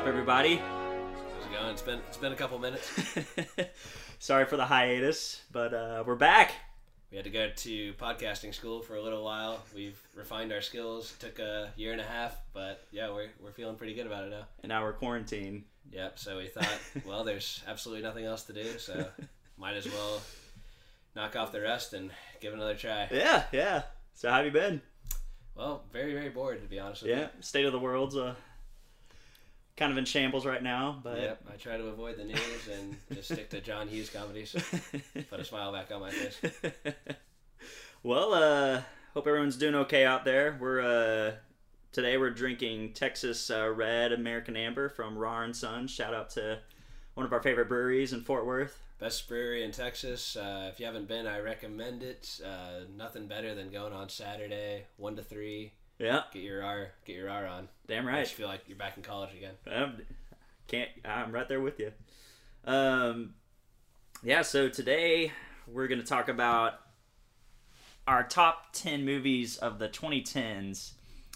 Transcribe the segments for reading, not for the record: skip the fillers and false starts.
up, everybody? How's it going? It's been a couple minutes. Sorry for the hiatus, but we're back. We had to go to podcasting school for a little while. We've refined our skills. It took a year and a half, but yeah, we're feeling pretty good about it now. And now we're quarantined. Yep. So we thought, well, there's absolutely nothing else to do, so might as well knock off the rest and give it another try. Yeah. So how have you been? Well, very, very bored, to be honest with you. Yeah, state of the world's kind of in shambles right now, but Yep, I try to avoid the news and just stick to John Hughes comedies. Put a smile back on my face. Well, hope everyone's doing okay out there. Today we're drinking Texas Red American Amber from Rahr and Sons. Shout out to one of our favorite breweries in Fort Worth. Best brewery in Texas. If you haven't been, I recommend it. Nothing better than going on Saturday, 1 to 3. Yeah, Get your R on. damn Makes right. you feel like you're back in college again. I'm right there with you. Yeah, so today we're going to talk about our top 10 movies of the 2010s.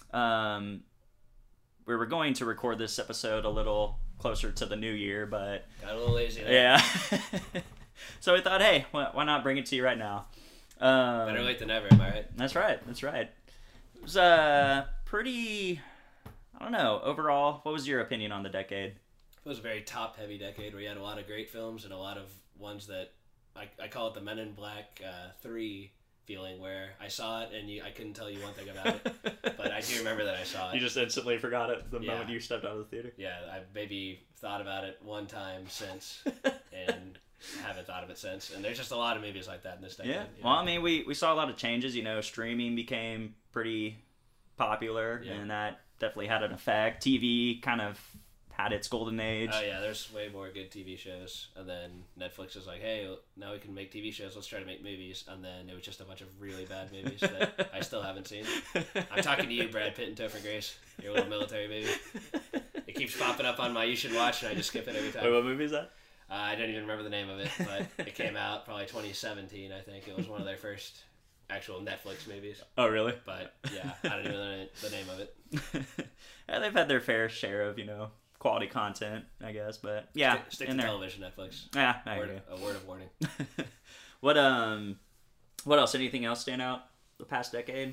We were going to record this episode a little closer to the new year, but Got a little lazy there. yeah. So we thought, hey, why not bring it to you right now? Better late than never, am I right? That's right. It was pretty, I don't know, overall, what was your opinion on the decade? It was a very top-heavy decade where you had a lot of great films and a lot of ones that, I call it the Men in Black 3 feeling, where I saw it and I couldn't tell you one thing about it, but I do remember that I saw it. You just instantly forgot it the Yeah. moment you stepped out of the theater? Yeah, I've maybe thought about it one time since and haven't thought of it since. And there's just a lot of movies like that in this decade. Yeah. you Well, know? I mean, we saw a lot of changes. You know, streaming became pretty popular, Yeah. and that definitely had an effect. TV kind of had its golden age. Oh yeah, there's way more good TV shows, and then Netflix is like, hey, now we can make TV shows, let's try to make movies, and then it was just a bunch of really bad movies that I still haven't seen. I'm talking to you, Brad Pitt and Topher Grace, your little military movie. It keeps popping up on my You Should Watch, and I just skip it every Wait, time. what movie is that? I don't even remember the name of it, but it came out probably 2017, I think. It was one of their first actual Netflix movies, Oh, really? but yeah, I don't even know the name of it. Yeah, they've had their fair share of, quality content, I guess, but yeah, Stick in to there. television, Netflix. Yeah, I agree. A word of warning. What else? Anything else stand out the past decade?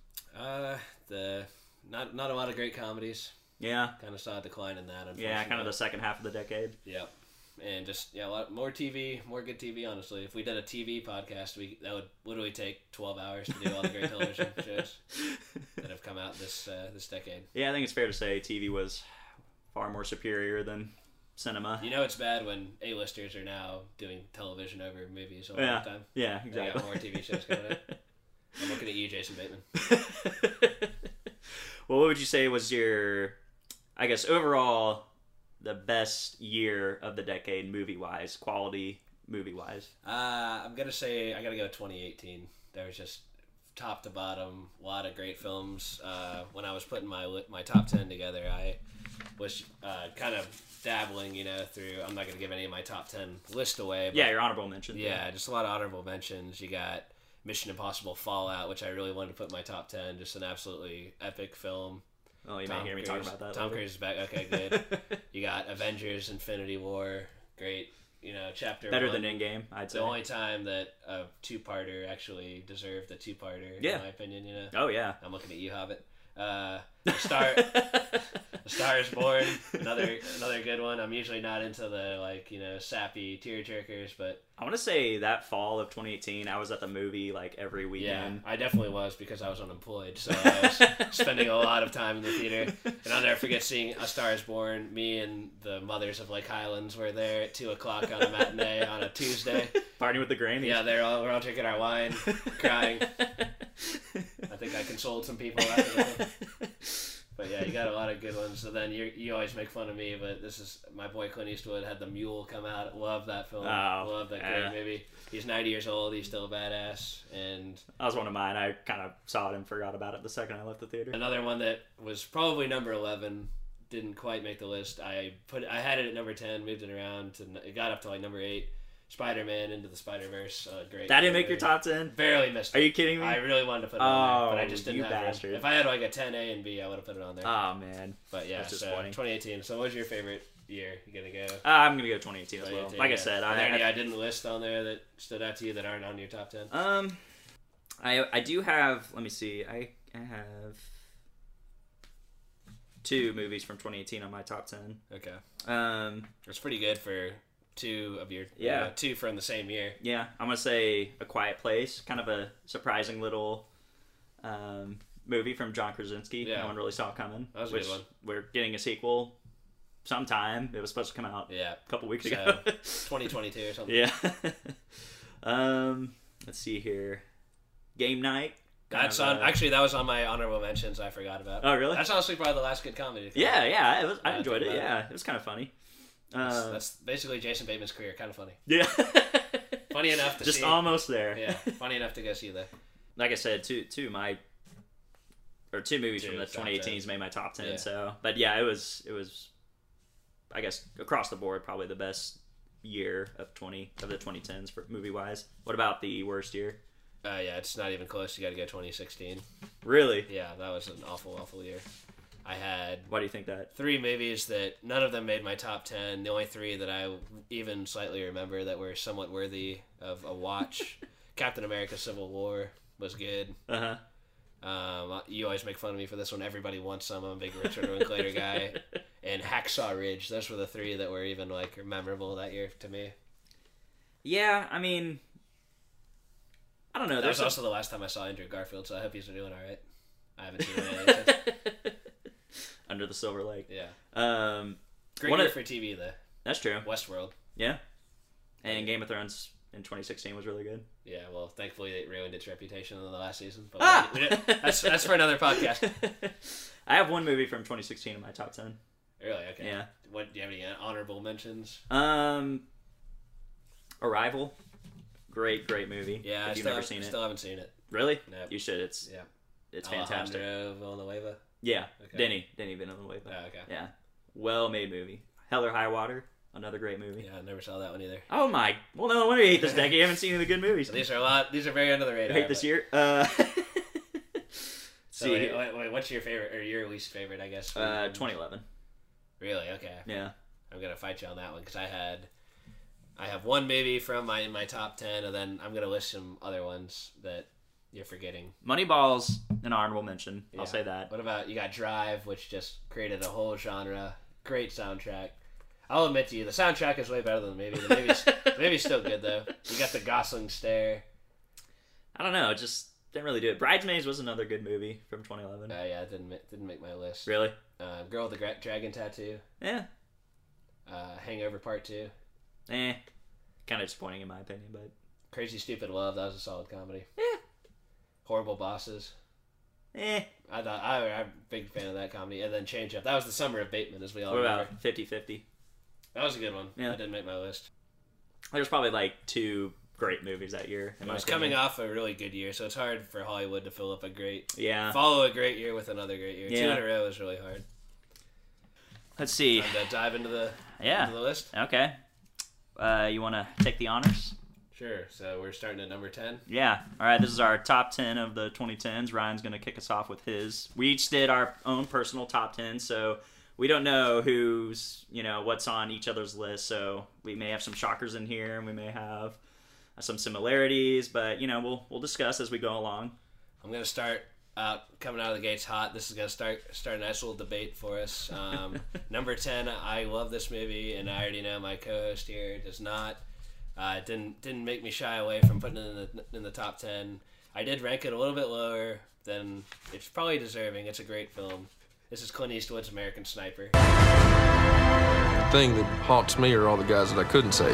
Not a lot of great comedies. Yeah. Kind of saw a decline in that, unfortunately. Yeah, kind of the second half of the decade. Yep. And just a lot more TV, more good TV. Honestly, if we did a TV podcast, that would literally take 12 hours to do all the great television shows that have come out this decade. Yeah, I think it's fair to say TV was far more superior than cinema. You know, it's bad when A-listers are now doing television over movies all the time. Yeah, They exactly. got more TV shows coming out. I'm looking at you, Jason Bateman. Well, what would you say was your, I guess, overall, the best year of the decade movie-wise, quality movie-wise? I'm gonna say I gotta go 2018. There was just top to bottom, a lot of great films. When I was putting my top 10 together, I was kind of dabbling, through. I'm not gonna give any of my top 10 list away. But Yeah, your honorable mention. yeah, just a lot of honorable mentions. You got Mission Impossible Fallout, which I really wanted to put in my top 10. Just an absolutely epic film. Oh, you may hear me talk about that. Tom later. Cruise is back. Okay, good. You got Avengers: Infinity War. Great. Chapter Better 1. than Endgame, I'd say. The only time that a two-parter actually deserved a two-parter, Yeah. in my opinion. Oh, yeah. I'm looking at you, Hobbit. The Star is Born. Another good one. I'm usually not into the sappy tearjerkers, but I want to say that fall of 2018, I was at the movie every yeah, weekend. I definitely was because I was unemployed, so I was spending a lot of time in the theater. And I'll never forget seeing A Star is Born. Me and the mothers of Lake Highlands were there at 2:00 on a matinee on a Tuesday. Partying with the Grannies. Yeah, we're all drinking our wine, crying. I think I consoled some people after that. But yeah, you got a lot of good ones. So then you always make fun of me, but this is my boy Clint Eastwood had The Mule come out. Love that film. Love that great movie. He's 90 years old. He's still a badass. And That was one of mine. I kind of saw it and forgot about it the second I left the theater. another one that was probably number 11, didn't quite make the list. I had it at number 10, moved it around, it got up to number 8. Spider-Man Into the Spider-Verse. Great. That didn't make your top 10? Barely missed it. Are you kidding me? I really wanted to put it on there, but I just didn't you have bastard. room. If I had like a 10 A and B, I would have put it on there. Oh, man. But yeah, That's so disappointing. 2018. So what was your favorite year? You gonna go? I'm going to go 2018 as well. 2018, Like I yeah. said, Are there any I didn't list on there that stood out to you that aren't on your top 10? I do have, let me see, I have 2 movies from 2018 on my top 10. Okay. It's pretty good for 2 of your 2 from the same year. Yeah, I'm gonna say A Quiet Place, kind of a surprising little movie from John Krasinski. Yeah. No one really saw it coming. That was a good one. We're getting a sequel sometime. It was supposed to come out Yeah. a couple weeks So, ago. 2022 or something. Yeah. Let's see here. Game Night. That's on. Actually, that was on my honorable mentions. I forgot about. Oh, really? That's honestly probably the last good comedy. Yeah. It was. I Yeah, enjoyed it. think about Yeah, it was kind of funny. That's basically Jason Bateman's career. Kind of funny. Yeah. Funny enough to Just see. almost there. Yeah. Funny enough to go see that. Like I said, two movies Two from the top 2018s made my top 10. Yeah. So, but yeah, it was. I guess across the board, probably the best year of the 2010s for movie wise. What about the worst year? Yeah, it's not even close. You got to go 2016. Really? Yeah, that was an awful, awful year. I had Why do you think that? 3 movies that none of them made my top 10. The only 3 that I even slightly remember that were somewhat worthy of a watch. Captain America: Civil War was good. Uh You always make fun of me for this one. Everybody Wants Some. I'm a big Richard Linklater guy. And Hacksaw Ridge. Those were the 3 that were even like memorable that year to me. Yeah, I mean, I don't know. That was There's also the last time I saw Andrew Garfield, so I hope he's doing all right. I haven't seen him since. Under the Silver Lake. Yeah. Great one year of- for TV though. That's true. Westworld. Yeah. And Game of Thrones in 2016 was really good. Yeah, well, thankfully it ruined its reputation in the last season. But Ah! that's for another podcast. I have one movie from 2016 in my top 10. Really? Okay. Yeah. What do you have any honorable mentions? Arrival. Great movie. Yeah, if you've never seen it. Still haven't seen it. Really? Nope. You should. It's fantastic. Alejandro Villanueva. Yeah. Okay. Denny Villeneuve. Oh, okay. Yeah. Well made movie. Hell or High Water. Another great movie. Yeah, I never saw that one either. Oh my! Well, no wonder you hate this decade. You haven't seen any of the good movies. These are very under the You radar. hate this year. So wait, what's your favorite or your least favorite? I guess. 2011. Really? Okay. Yeah. I'm gonna fight you on that one because I have one movie from my top 10, and then I'm gonna list some other ones that you're forgetting. Moneyball's an honorable mention. Yeah. I'll say that. What about you got Drive, which just created a whole genre. Great soundtrack. I'll admit to you, the soundtrack is way better than the movie. The movie's still good though. You got the Gosling stare. I don't know. It just didn't really do it. Bridesmaids was another good movie from 2011. Yeah, it didn't make my list. Really? Girl with the Dragon Tattoo. Yeah. Hangover Part 2. Kind of disappointing in my opinion, but Crazy Stupid Love. That was a solid comedy. Yeah. Horrible Bosses. I'm a big fan of that comedy. And then Change Up. That was the summer of Bateman, as we all What remember. about 50-50? That was a good one. Yeah. That didn't make my list. There's probably like 2 great movies that year. It was coming off a really good year, so it's hard for Hollywood to fill up follow a great year with another great year. Yeah. 2 in a row is really hard. Let's see. Time to dive into the list. Okay. You want to take the honors? Sure. So we're starting at number 10. Yeah. All right. This is our top 10 of the 2010s. Ryan's going to kick us off with his. We each did our own personal top 10, so we don't know what's on each other's list. So we may have some shockers in here, and we may have some similarities, but we'll discuss as we go along. I'm gonna start coming out of the gates hot. This is gonna start a nice little debate for us. Number 10. I love this movie, and I already know my co-host here does not. Didn't make me shy away from putting it in the top 10. I did rank it a little bit lower than it's probably deserving. It's a great film. This is Clint Eastwood's American Sniper. The thing that haunts me are all the guys that I couldn't say.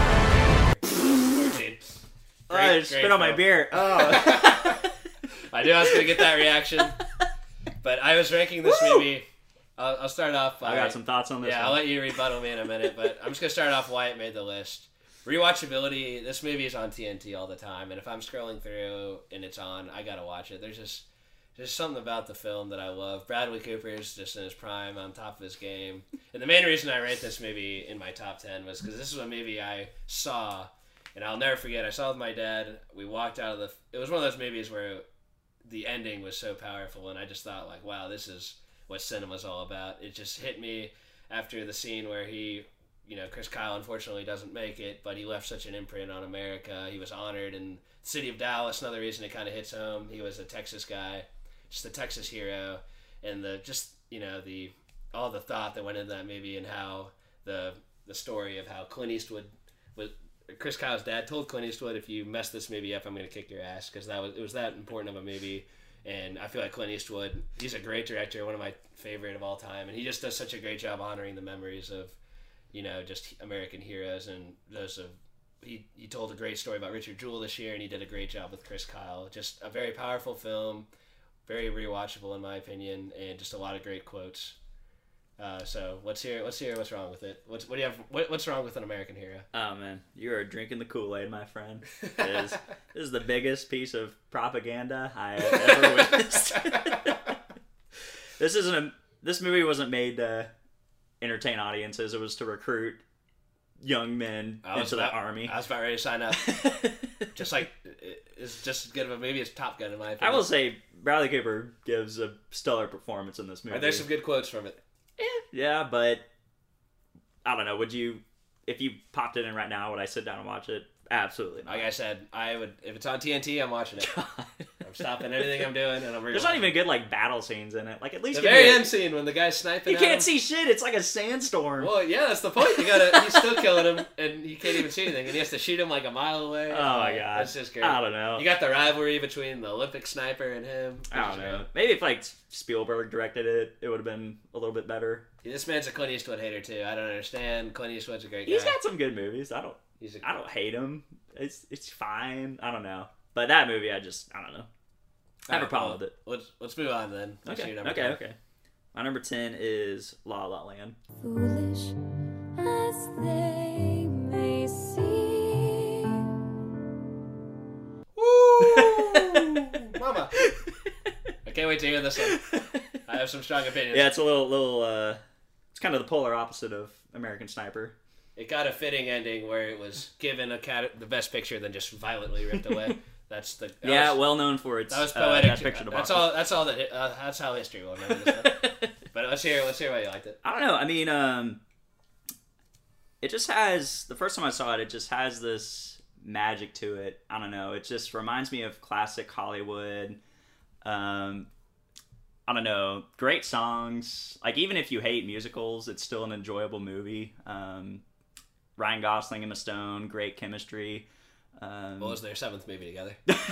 14. I just spit on my film. beer. Oh. I knew I was going to get that reaction. But I was ranking this movie. I'll start off by... I got some thoughts on this Yeah, one. I'll let you rebuttal me in a minute, but I'm just going to start off why it made the list. Rewatchability, this movie is on TNT all the time, and if I'm scrolling through and it's on, I got to watch it. There's something about the film that I love. Bradley Cooper is just in his prime, on top of his game. And the main reason I ranked this movie in my top 10 was because this is a movie I saw And I'll never forget, I saw it with my dad. We walked out of it was one of those movies where the ending was so powerful, and I just thought, like, wow, this is what cinema's all about. It just hit me after the scene where Chris Kyle unfortunately doesn't make it, but he left such an imprint on America. He was honored in the city of Dallas. Another reason it kind of hits home. He was a Texas guy, just a Texas hero, and all the thought that went into that movie, and how the story of how Clint Eastwood was. Chris Kyle's dad told Clint Eastwood, if you mess this movie up, I'm going to kick your ass, because it was that important of a movie. And I feel like Clint Eastwood, he's a great director, one of my favorite of all time, and he just does such a great job honoring the memories of, just American heroes. And he told a great story about Richard Jewell this year, and he did a great job with Chris Kyle. Just a very powerful film, very rewatchable in my opinion, and just a lot of great quotes. So let's hear what's wrong with it. What's wrong with An American Hero? Oh man, you are drinking the Kool-Aid, my friend. This is the biggest piece of propaganda I have ever witnessed. This movie wasn't made to entertain audiences. It was to recruit young men into the army. I was about ready to sign up. Just like, it's just as good of a movie as Top Gun in my opinion. I will say Bradley Cooper gives a stellar performance in this movie. There's some good quotes from it. Yeah, but I don't know. If you popped it in right now, would I sit down and watch it? Absolutely not. Like I said, I would. If it's on TNT, I'm watching it. I'm stopping anything I'm doing, and I'm. There's not even good battle scenes in it. Like at least the very end scene when the guy's sniping. You can't see shit. It's like a sandstorm. Well, yeah, that's the point. He's still killing him, and he can't even see anything, and he has to shoot him like a mile away. Oh my god, that's just great. I don't know. You got the rivalry between the Olympic sniper and him. I don't know. Maybe if Spielberg directed it, it would have been a little bit better. Yeah, this man's a Clint Eastwood hater too. I don't understand. Clint Eastwood's a great guy. He's got some good movies. I don't hate him. It's fine. I don't know. But that movie, I don't know. I have a problem with it. Let's move on then. Okay. My number 10 is La La Land. Foolish as they may seem. Woo! Mama. I can't wait to hear this one. I have some strong opinions. Yeah, it's a little it's kind of the polar opposite of American Sniper. It got a fitting ending where it was given the best picture, then just violently ripped away. Well known for its that was poetic. Best Picture that's all. That's how history will remember this stuff. But let's hear why you liked it. I don't know. I mean, it just has, the first time I saw it, it just has this magic to it. I don't know. It just reminds me of classic Hollywood. I don't know. Great songs. Like, even if you hate musicals, it's still an enjoyable movie. Ryan Gosling, Emma Stone, great chemistry. What was their 7th movie together?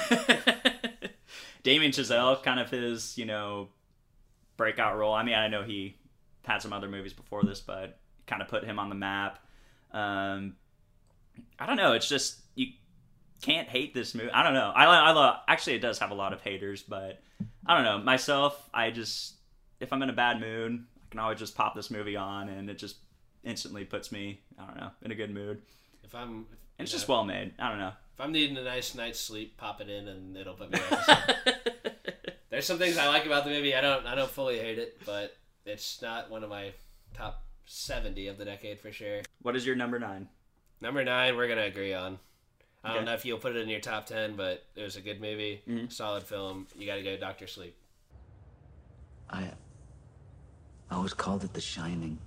Damien Chazelle, kind of his, breakout role. I mean, I know he had some other movies before this, but kind of put him on the map. I don't know. It's just, you can't hate this movie. I don't know. I love, actually, it does have a lot of haters, but I don't know. Myself, if I'm in a bad mood, I can always just pop this movie on, and it just instantly puts me, I don't know, in a good mood. It's just well made. I don't know. If I'm needing a nice night's sleep, pop it in and it'll put me on. There's some things I like about the movie. I don't fully hate it, but it's not one of my top 70 of the decade for sure. What is your number 9? Number 9, we're gonna agree on. I don't know if you'll put it in your top 10, but it was a good movie, solid film. You got to go Dr. Sleep. I always called it The Shining.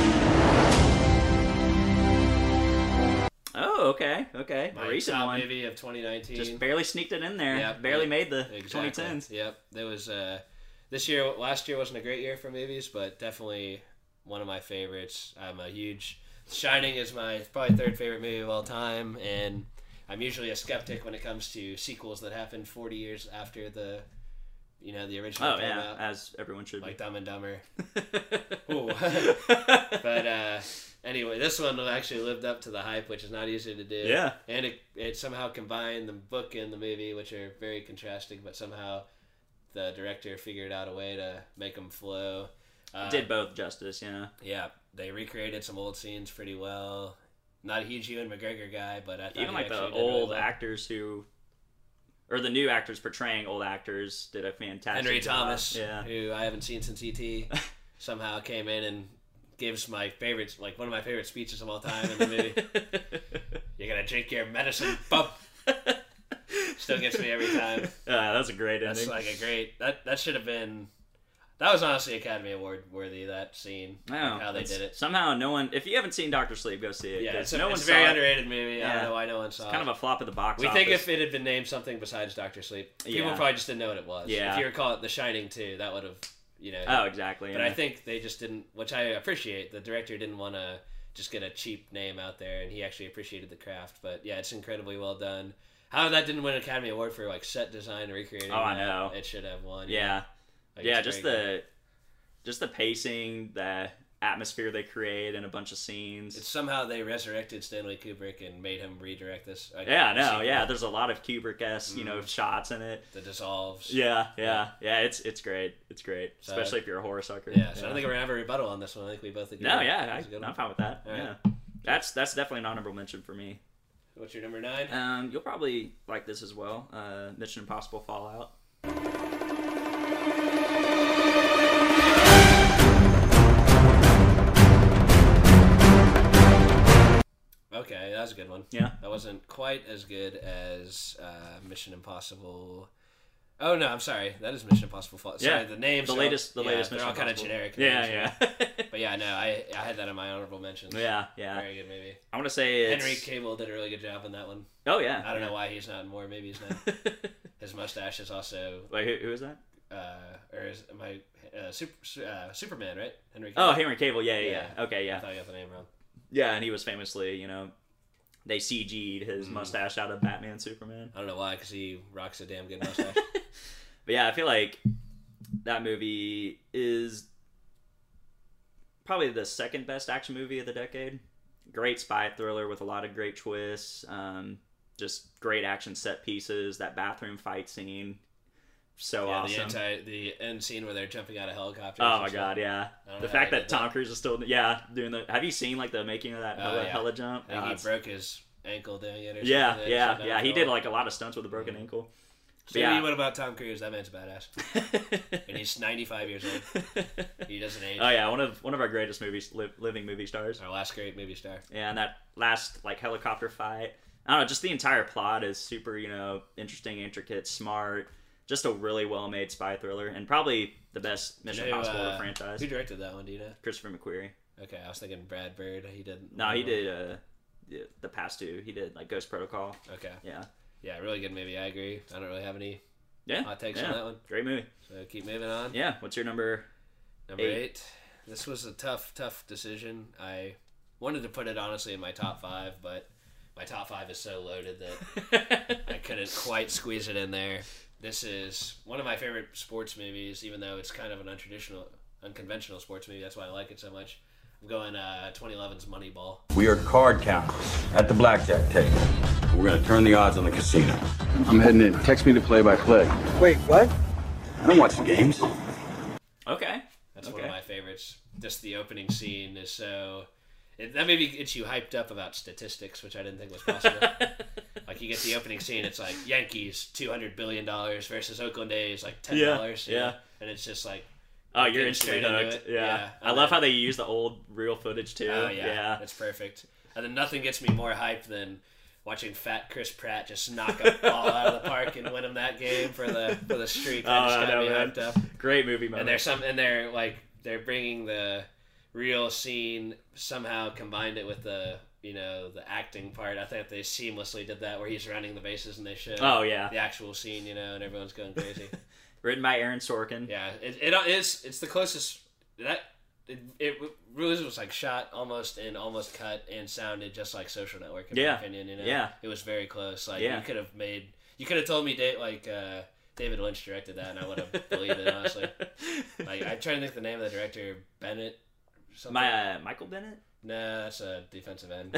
Oh, okay. My a recent top one. movie of 2019. Just barely sneaked it in there. Yep. Barely made the Exactly. 2010s. Yep. There was last year wasn't a great year for movies, but definitely one of my favorites. I'm a huge Shining is my probably 3rd favorite movie of all time, and I'm usually a skeptic when it comes to sequels that happened 40 years after the original came out. As everyone should like be. Dumb and Dumber. Ooh. But anyway, this one actually lived up to the hype, which is not easy to do. Yeah. And it somehow combined the book and the movie, which are very contrasting, but somehow the director figured out a way to make them flow. Did both justice, Yeah, they recreated some old scenes pretty well. Not a huge Ewan McGregor guy, but I thought even like the old actors or the new actors portraying old actors did a fantastic Henry job. Thomas, yeah, who I haven't seen since E.T., somehow came in and gives one of my favorite speeches of all time in the movie. You're gonna drink your medicine, bump. Still gets me every time. That's a great ending. That's like a great. That should have been. That was honestly Academy Award worthy. That scene, Wow, how they did it. Somehow, no one. If you haven't seen Doctor Sleep, go see it. Yeah, it's no a one very saw it. underrated movie. I Yeah. don't know why no one saw It's it. kind of a flop at the box We office. think if it had been named something besides Doctor Sleep, people Yeah. probably just didn't know what it was. Yeah. If you were to call it The Shining too, that would have, Oh, exactly. But yeah. I think they just didn't, which I appreciate. The director didn't want to just get a cheap name out there, and he actually appreciated the craft. But yeah, it's incredibly well done. How that didn't win an Academy Award for like set design, recreating. Oh, I know. It should have won. Yeah. Like, Yeah, it's just very the good. just the pacing, the atmosphere they create in a bunch of scenes. It's somehow they resurrected Stanley Kubrick and made him redirect this. Yeah, no, sequel. yeah. There's a lot of Kubrick-esque, shots in it. The dissolves. Yeah. It's great. It's great, So- especially if you're a horror sucker. Yeah, so I don't think we're gonna have a rebuttal on this one. I think we both agree. No, That yeah, was a good I'm one. fine with that. All right. Yeah, that's definitely an honorable mention for me. What's your number 9? You'll probably like this as well. Mission Impossible Fallout. Okay, that was a good one. Yeah. That wasn't quite as good as Mission Impossible. Oh no, I'm sorry. That is Mission Impossible Fallout. Sorry, Yeah, the names. the are- latest they're Mission all kind of Impossible. generic. Yeah, names, yeah. But yeah, no, I had that in my honorable mentions. yeah. Very good movie. I want to say it's... Henry Cavill did a really good job in that one. Oh yeah. I don't know why he's not in more. Maybe he's not. His mustache is also, Wait, who is that? or is my Superman, right? Henry. Oh, Cavill. Henry Cavill. Yeah. Okay, I yeah. thought I got the name wrong. Yeah, and he was famously, they CG'd his mustache out of Batman Superman. I don't know why, because he rocks a damn good mustache. But yeah, I feel like that movie is probably the second best action movie of the decade. Great spy thriller with a lot of great twists. Just great action set pieces. That bathroom fight scene, so Yeah, awesome. the end scene where they're jumping out of helicopters. Oh and my stuff. god, yeah. I don't The know fact how they that did Tom Cruise is still, doing the. Have you seen like the making of that Oh, yeah. hella jump? I think Oh, he it's- broke his ankle doing it. Or yeah, something. yeah. He did like a lot of stunts with a broken ankle. But Stevie, yeah. what about Tom Cruise? That man's badass, and he's 95 years old. He doesn't age. Oh yeah, one of our greatest living movie stars. Our last great movie star. Yeah, and that last like helicopter fight. I don't know, just the entire plot is super, interesting, intricate, smart. Just a really well made spy thriller, and probably the best Mission Impossible of the franchise. Who directed that one? Do you know? Christopher McQuarrie. Okay, I was thinking Brad Bird. He did. No, he did the past two. He did like Ghost Protocol. Okay. Yeah. Yeah, really good movie. I agree. I don't really have any Yeah. hot takes yeah. on that one. Great movie. So keep moving on. Yeah. What's your number? Number 8. This was a tough decision. I wanted to put it honestly in my top 5, but my top 5 is so loaded that I couldn't quite squeeze it in there. This is one of my favorite sports movies, even though it's kind of an unconventional sports movie. That's why I like it so much. I'm going 2011's Moneyball. We are card counters at the blackjack table. We're going to turn the odds on the casino. I'm heading in. Text me the play-by-play. Wait, what? I don't watch the games. Okay. That's one of my favorites. Just the opening scene is so... that maybe gets you hyped up about statistics, which I didn't think was possible. Like, you get the opening scene, it's like, Yankees, $200 billion versus Oakland A's, like, $10. Yeah. And it's just like... Oh, you're getting instantly straight into hooked. it. Yeah. I And love then- how they use the old real footage too. Oh, yeah. Yeah. That's perfect. And then nothing gets me more hyped than watching fat Chris Pratt just knock a ball out of the park and win him that game for the streak. That just I got know, me man. hyped up. Great movie moment. And they're bringing the real scene, somehow combined it with the acting part. I think they seamlessly did that where he's running the bases and they show Oh, yeah. the actual scene, and everyone's going crazy. Written by Aaron Sorkin. Yeah, it's the closest that it really was like shot almost cut and sounded just like Social Network in my opinion. Yeah. It was very close. Like Yeah. you could have told me David Lynch directed that and I would have believed it honestly. Like I'm trying to think the name of the director, Bennett. Something. Michael Bennett. No, that's a defensive end.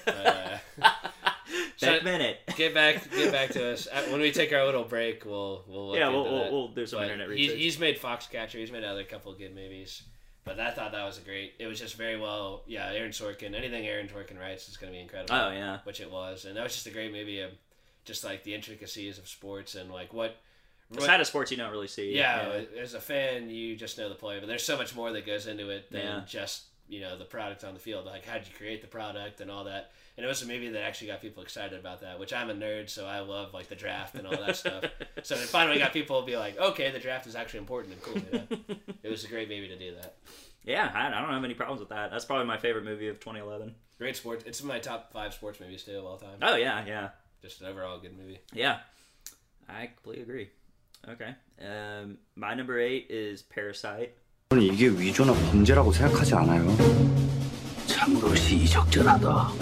So, Beck Bennett. get back to us when we take our little break. We'll look Yeah, into that. we'll do some But internet research. he's made Foxcatcher. He's made other couple of good movies. But I thought that was great. It was just very well. Yeah, Aaron Sorkin. Anything Aaron Sorkin writes is going to be incredible. Oh, yeah. Which it was, and that was just a great movie of just like the intricacies of sports and like what. The side of sports you don't really see. Yeah, as a fan, you just know the play, but there's so much more that goes into it than Yeah. just the product on the field. Like, how'd you create the product and all that? And it was a movie that actually got people excited about that, which I'm a nerd, so I love, like, the draft and all that stuff. So it finally got people to be like, okay, the draft is actually important and cool. It was a great movie to do that. Yeah, I don't have any problems with that. That's probably my favorite movie of 2011. Great sports. It's in my top 5 sports movies, too, of all time. Oh, yeah. Just an overall good movie. Yeah, I completely agree. Okay. My number 8 is Parasite. 저는 이게 위조나 범죄라고 생각하지 않아요. 참으로 시적절하다.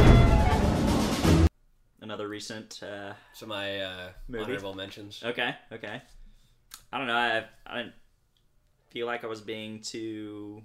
Another recent So my honorable mentions. Okay. I don't know. I didn't feel like I was being too,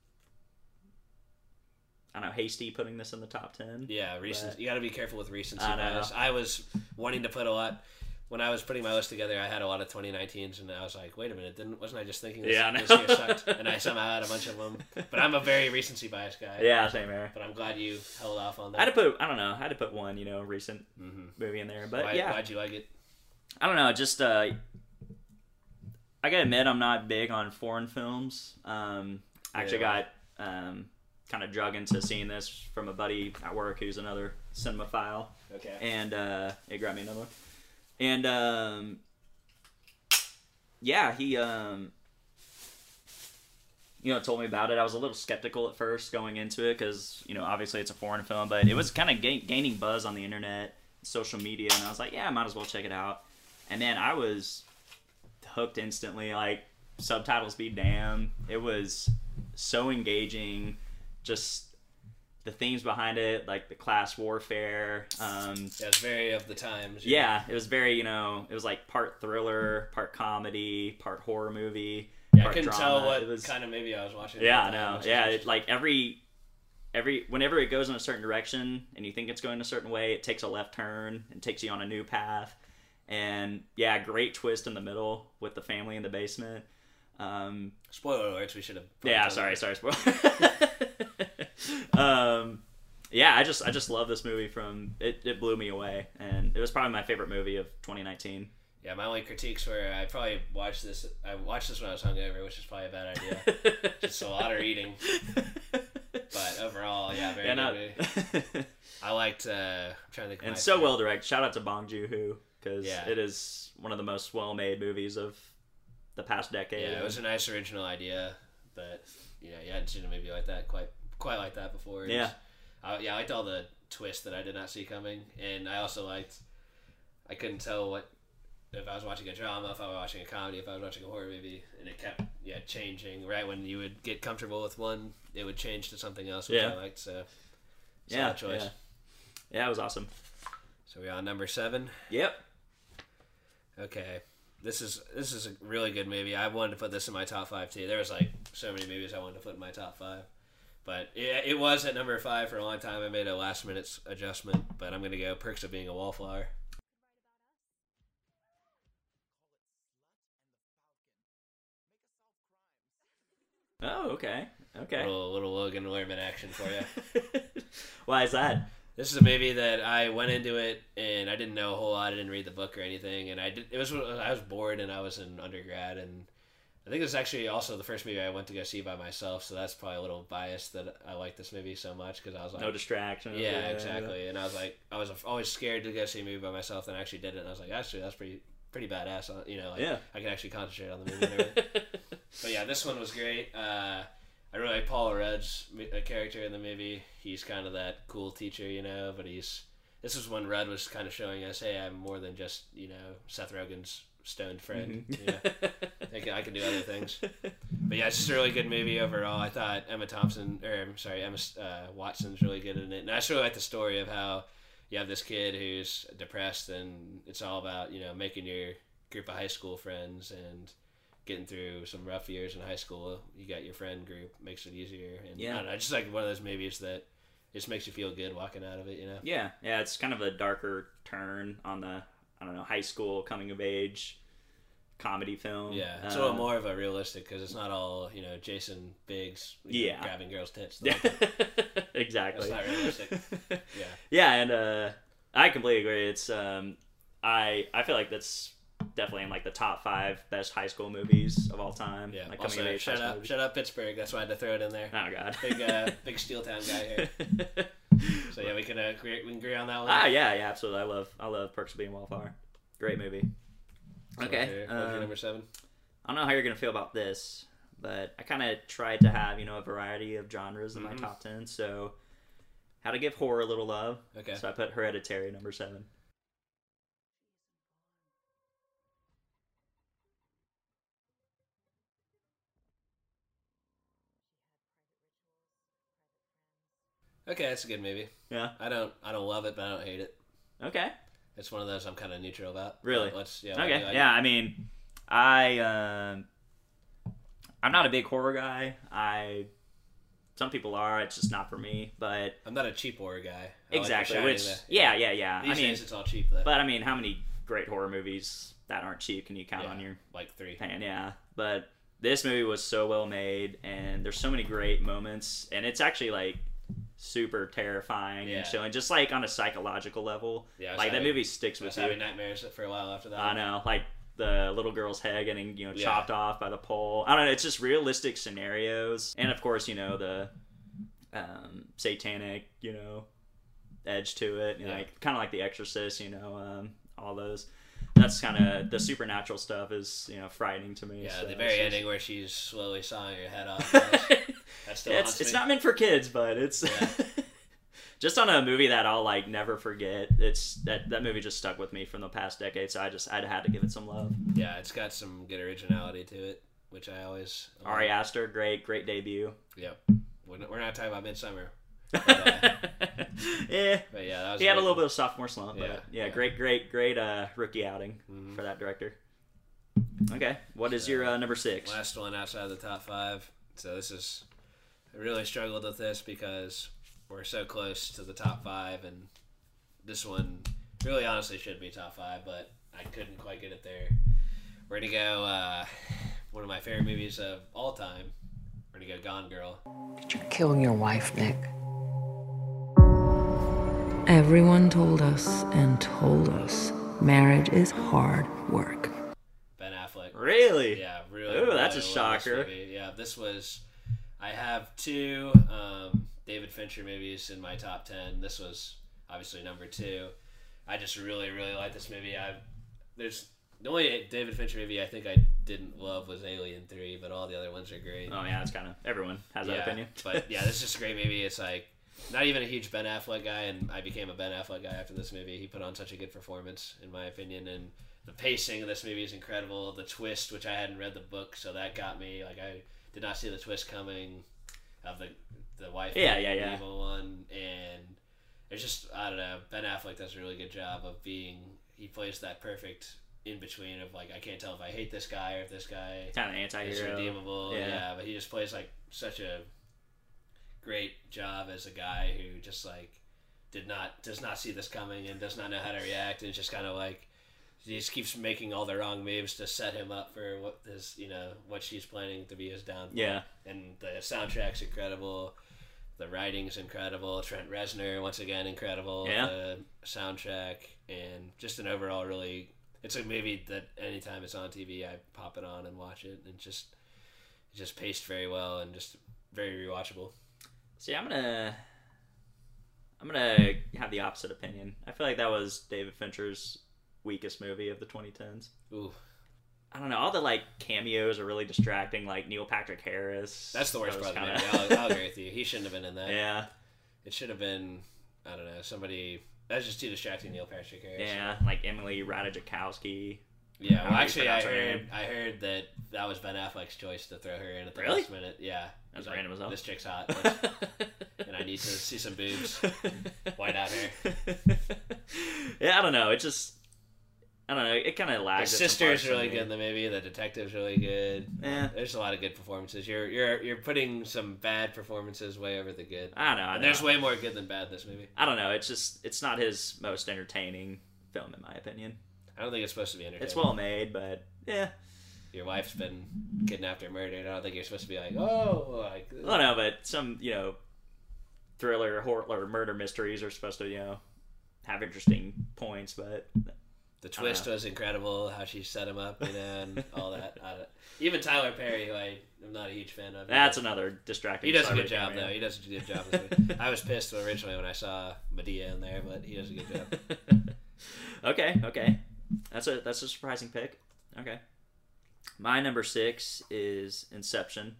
I don't know, hasty putting this in the top 10. Yeah, recency. You got to be careful with recency I know. bias. I was wanting to put a lot. When I was putting my list together, I had a lot of 2019s, and I was like, wait a minute, wasn't I just thinking this, Yeah, I know. this year sucked? And I somehow had a bunch of them. But I'm a very recency bias guy. Yeah, same here. But I'm glad you held off on that. I had to put one, recent movie in there. But Why'd you like it? I don't know, just I gotta admit I'm not big on foreign films. Actually got kind of drug into seeing this from a buddy at work who's another cinemaphile. Okay. And it grabbed me another one. And he told me about it. I was a little skeptical at first going into it because obviously it's a foreign film, but it was kind of gaining buzz on the internet, social media, and I was like, yeah, I might as well check it out. And then I was hooked instantly. Like, subtitles be damned. It was so engaging. Just the themes behind it, like the class warfare. It's very of the times. Yeah, it was very, it was like part thriller, part comedy, part horror movie. Yeah, I part couldn't drama. tell what It was, kind of movie I was watching. Yeah, I know. Yeah, like every whenever it goes in a certain direction and you think it's going a certain way, it takes a left turn and takes you on a new path. And yeah, great twist in the middle with the family in the basement. Spoiler alerts, we should have. Yeah, sorry, spoiler. Yeah, I just love this movie. It blew me away, and it was probably my favorite movie of 2019. Yeah, my only critiques were I probably watched this. I watched this when I was hungover, which is probably a bad idea. Just a lot of eating. But overall, yeah, very good movie. I liked. I'm trying to think. Of and so well directed. Shout out to Bong Joon-ho because Yeah. it is one of the most well-made movies of the past decade. Yeah, it was a nice original idea, but you hadn't seen a movie like that quite like that before. Yeah. I liked all the twists that I did not see coming, and I also liked. I couldn't tell if I was watching a drama, if I was watching a comedy, if I was watching a horror movie, and it kept changing. Right when you would get comfortable with one, it would change to something else, which I liked. So, solid choice. Yeah, it was awesome. So we're on number 7. Yep. Okay, this is a really good movie. I wanted to put this in my top 5 too. There was like so many movies I wanted to put in my top 5. But it was at number 5 for a long time. I made a last minute adjustment, but I'm going to go Perks of Being a Wallflower. Oh, okay. Little Logan Lerman action for you. Why is that? This is a movie that I went into it and I didn't know a whole lot. I didn't read the book or anything, and I was bored and I was in undergrad, and I think it was actually also the first movie I went to go see by myself, so that's probably a little biased that I like this movie so much because I was like, No distraction. yeah, exactly. And I was like, I was always scared to go see a movie by myself, and I actually did it, and I was like, actually, that's pretty badass. I can actually concentrate on the movie. And everything. But yeah, this one was great. I really like Paul Rudd's character in the movie. He's kind of that cool teacher, but this is when Rudd was kind of showing us, hey, I'm more than just, Seth Rogen's stoned friend. Mm-hmm. I can do other things. But yeah, it's just a really good movie overall. I thought Emma Watson's really good in it. And I just really like the story of how you have this kid who's depressed, and it's all about, making your group of high school friends and getting through some rough years in high school. You got your friend group, makes it easier. And I don't know, just like one of those movies that just makes you feel good walking out of it, Yeah, it's kind of a darker turn on the, high school coming of age comedy film. Yeah, it's a little more of a realistic, because it's not all, Jason Biggs grabbing girls' tits. Exactly. That's not realistic. Yeah, and I completely agree. It's I feel like that's definitely in like the top 5 best high school movies of all time. Yeah. Like Also, coming of age high school movies. shout out Pittsburgh. That's why I had to throw it in there. Oh god. Big Steel Town guy here. So yeah, we can agree on that one. Yeah, absolutely. I love Perks of Being a Wallflower. Great movie. So Okay. what's your number 7? I don't know how you're gonna feel about this, but I kind of tried to have a variety of genres in my top 10. So, how to give horror a little love. Okay. So I put Hereditary number 7. Okay, that's a good movie. Yeah. I don't love it, but I don't hate it. Okay. It's one of those I'm kind of neutral about. Really? Okay. Yeah. I mean, I'm not a big horror guy. Some people are. It's just not for me. But I'm not a cheap horror guy. exactly. Like Which yeah. These days it's all cheap though. But I mean, how many great horror movies that aren't cheap can you count on your like 3? hand? Yeah. But this movie was so well made, and there's so many great moments, and it's actually like super terrifying and chilling, just like on a psychological level. Yeah, like that movie sticks with I was you. having nightmares for a while after that. I know, like the little girl's head getting chopped off by the pole. I don't know. It's just realistic scenarios, and of course, the satanic, edge to it. Like kind of like The Exorcist. All those. That's kind of the supernatural stuff is frightening to me. Yeah, so the very ending where she's slowly sawing your head off. That still haunts me. It's not meant for kids, but it's just on a movie that I'll like never forget. It's that movie just stuck with me from the past decade, so I had to give it some love. Yeah, it's got some good originality to it, which I always. Ari Aster, great debut. Yep. We're not talking about Midsummer. But yeah, that was he had a little bit of sophomore slump, but Yeah. great rookie outing for that director. Okay, what is your number 6? Last one outside the top 5. So I really struggled with this because we're so close to the top 5, and this one really honestly should be top 5, but I couldn't quite get it there. We're gonna go one of my favorite movies of all time. We're gonna go Gone Girl. Did you kill your wife, Nick? Everyone told us marriage is hard work. Ben Affleck. Really? Yeah, really. Ooh, that's a love shocker. this movie. Yeah, this was. I have 2 David Fincher movies in my top 10. This was obviously number 2. I just really like this movie. There's the only David Fincher movie I think I didn't love was Alien 3, but all the other ones are great. Oh yeah, it's kind of everyone has that opinion. But yeah, this is just a great movie. It's like not even a huge Ben Affleck guy, and I became a Ben Affleck guy after this movie. He put on such a good performance, in my opinion, and the pacing of this movie is incredible. The twist, which I hadn't read the book, so that got me. Like I did not see the twist coming of the wife being the evil one, and it's just I don't know. Ben Affleck does a really good job of being. He plays that perfect in between of like I can't tell if I hate this guy or if this guy kind of anti-hero. is redeemable. Yeah, but he just plays like such a great job as a guy who just like does not see this coming and does not know how to react, and it's just kind of like he just keeps making all the wrong moves to set him up for what she's planning to be his downfall. Yeah, and the soundtrack's incredible, the writing's incredible. Trent Reznor once again incredible. Yeah, the soundtrack and just an overall really. It's a movie that anytime it's on TV, I pop it on and watch it, and it's just paced very well and just very rewatchable. See, I'm gonna have the opposite opinion. I feel like that was David Fincher's weakest movie of the 2010s. Ooh, I don't know. All the like cameos are really distracting. Like Neil Patrick Harris. That's the worst part of the movie. I'll agree with you. He shouldn't have been in that. Yeah, it should have been. I don't know. Somebody. That's just too distracting. Neil Patrick Harris. Yeah, like Emily Ratajkowski. Yeah, well, actually, I heard that was Ben Affleck's choice to throw her in at the last minute. Yeah, that's random as hell. This chick's hot, and I need to see some boobs, white out hair. Yeah, I don't know. It kind of lags. The sister's really good in the movie. The detective's really good. Yeah, there's a lot of good performances. You're putting some bad performances way over the good. I know. There's way more good than bad in this movie. I don't know. It's not his most entertaining film in my opinion. I don't think it's supposed to be entertaining. It's well made, but yeah. Your wife's been kidnapped or murdered. I don't think you're supposed to be like, oh, like. Well, no, but some thriller, horror, or murder mysteries are supposed to have interesting points, but The twist was incredible, how she set him up, and all that. Even Tyler Perry, who I'm not a huge fan of. That's another distracting. He does a good celebrity job, cameo. though. He does a good job. This week. I was pissed originally when I saw Medea in there, but he does a good job. Okay. That's a surprising pick. Okay. My number 6 is Inception.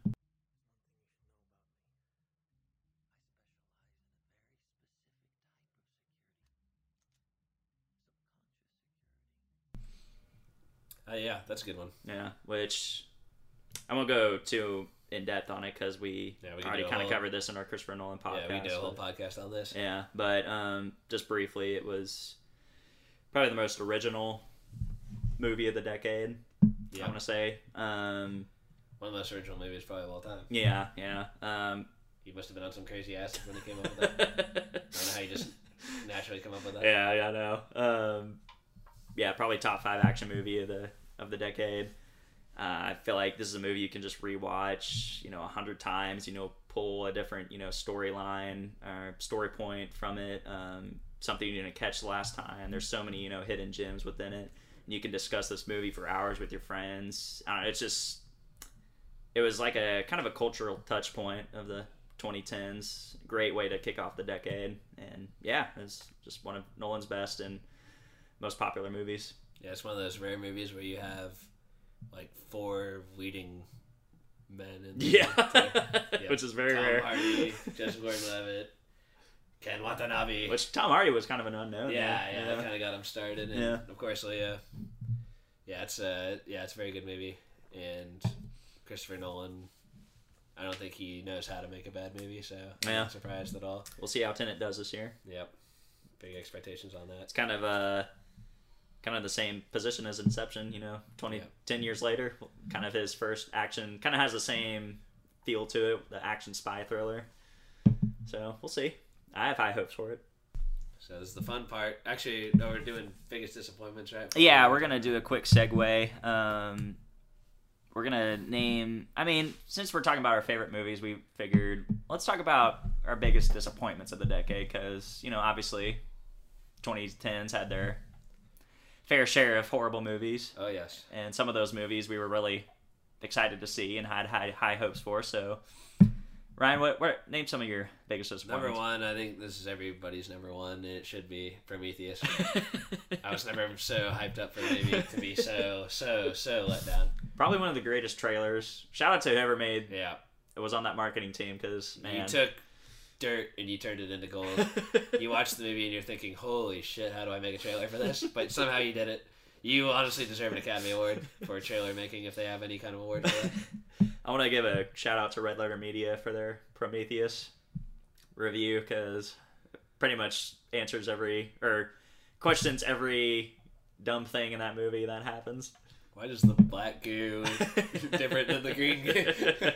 Yeah, that's a good one. Yeah, which I won't go too in depth on it because we can already do a kind of whole- covered this in our Christopher Nolan podcast. Yeah, we do a whole but- podcast on this. Yeah, but just briefly, it was probably the most original movie of the decade. Yeah. I want to say. One of the most original movies probably of all time. Yeah. He must have been on some crazy acid when he came up with that. I don't know how you just naturally come up with that. Yeah, I know. Yeah, probably top 5 action movie of the decade. I feel like this is a movie you can just rewatch, 100 times. Pull a different, storyline or story point from it. Something you didn't catch the last time. There's so many, hidden gems within it. And you can discuss this movie for hours with your friends. I don't know, it was like a kind of a cultural touch point of the 2010s. Great way to kick off the decade. And yeah, it's just one of Nolan's best and most popular movies. Yeah, it's one of those rare movies where you have like 4 leading men in the Yeah. Which is very Tom rare. Hardy, Joseph Gordon-Levitt, Ken Watanabe. Which Tom Hardy was kind of an unknown. Yeah, that kind of got him started. And Yeah. of course, Leia. Yeah, it's a very good movie. And Christopher Nolan, I don't think he knows how to make a bad movie, so I'm Yeah. not surprised at all. We'll see how Tenet does this year. Yep. Big expectations on that. It's kind of the same position as Inception, 10 years later. Kind of his first action, kind of has the same feel to it, the action spy thriller. So we'll see. I have high hopes for it. So this is the fun part. Actually, no, we're doing biggest disappointments, right? Yeah, we're going to do a quick segue. We're going to name, since we're talking about our favorite movies, we figured let's talk about our biggest disappointments of the decade because, obviously 2010s had their fair share of horrible movies. Oh, yes. And some of those movies we were really excited to see and had high hopes for. So, Ryan, what name some of your biggest disappointments? Number 1, I think this is everybody's number 1, and it should be Prometheus. I was never so hyped up for the movie to be so let down. Probably one of the greatest trailers. Shout out to whoever made Yeah. it was on that marketing team because, man. You took dirt and you turned it into gold. You watch the movie and you're thinking, holy shit, how do I make a trailer for this? But somehow you did it. You honestly deserve an Academy Award for trailer making if they have any kind of award for that. I want to give a shout out to Red Letter Media for their Prometheus review because pretty much answers questions every dumb thing in that movie that happens. Why does the black goo different than the green goo?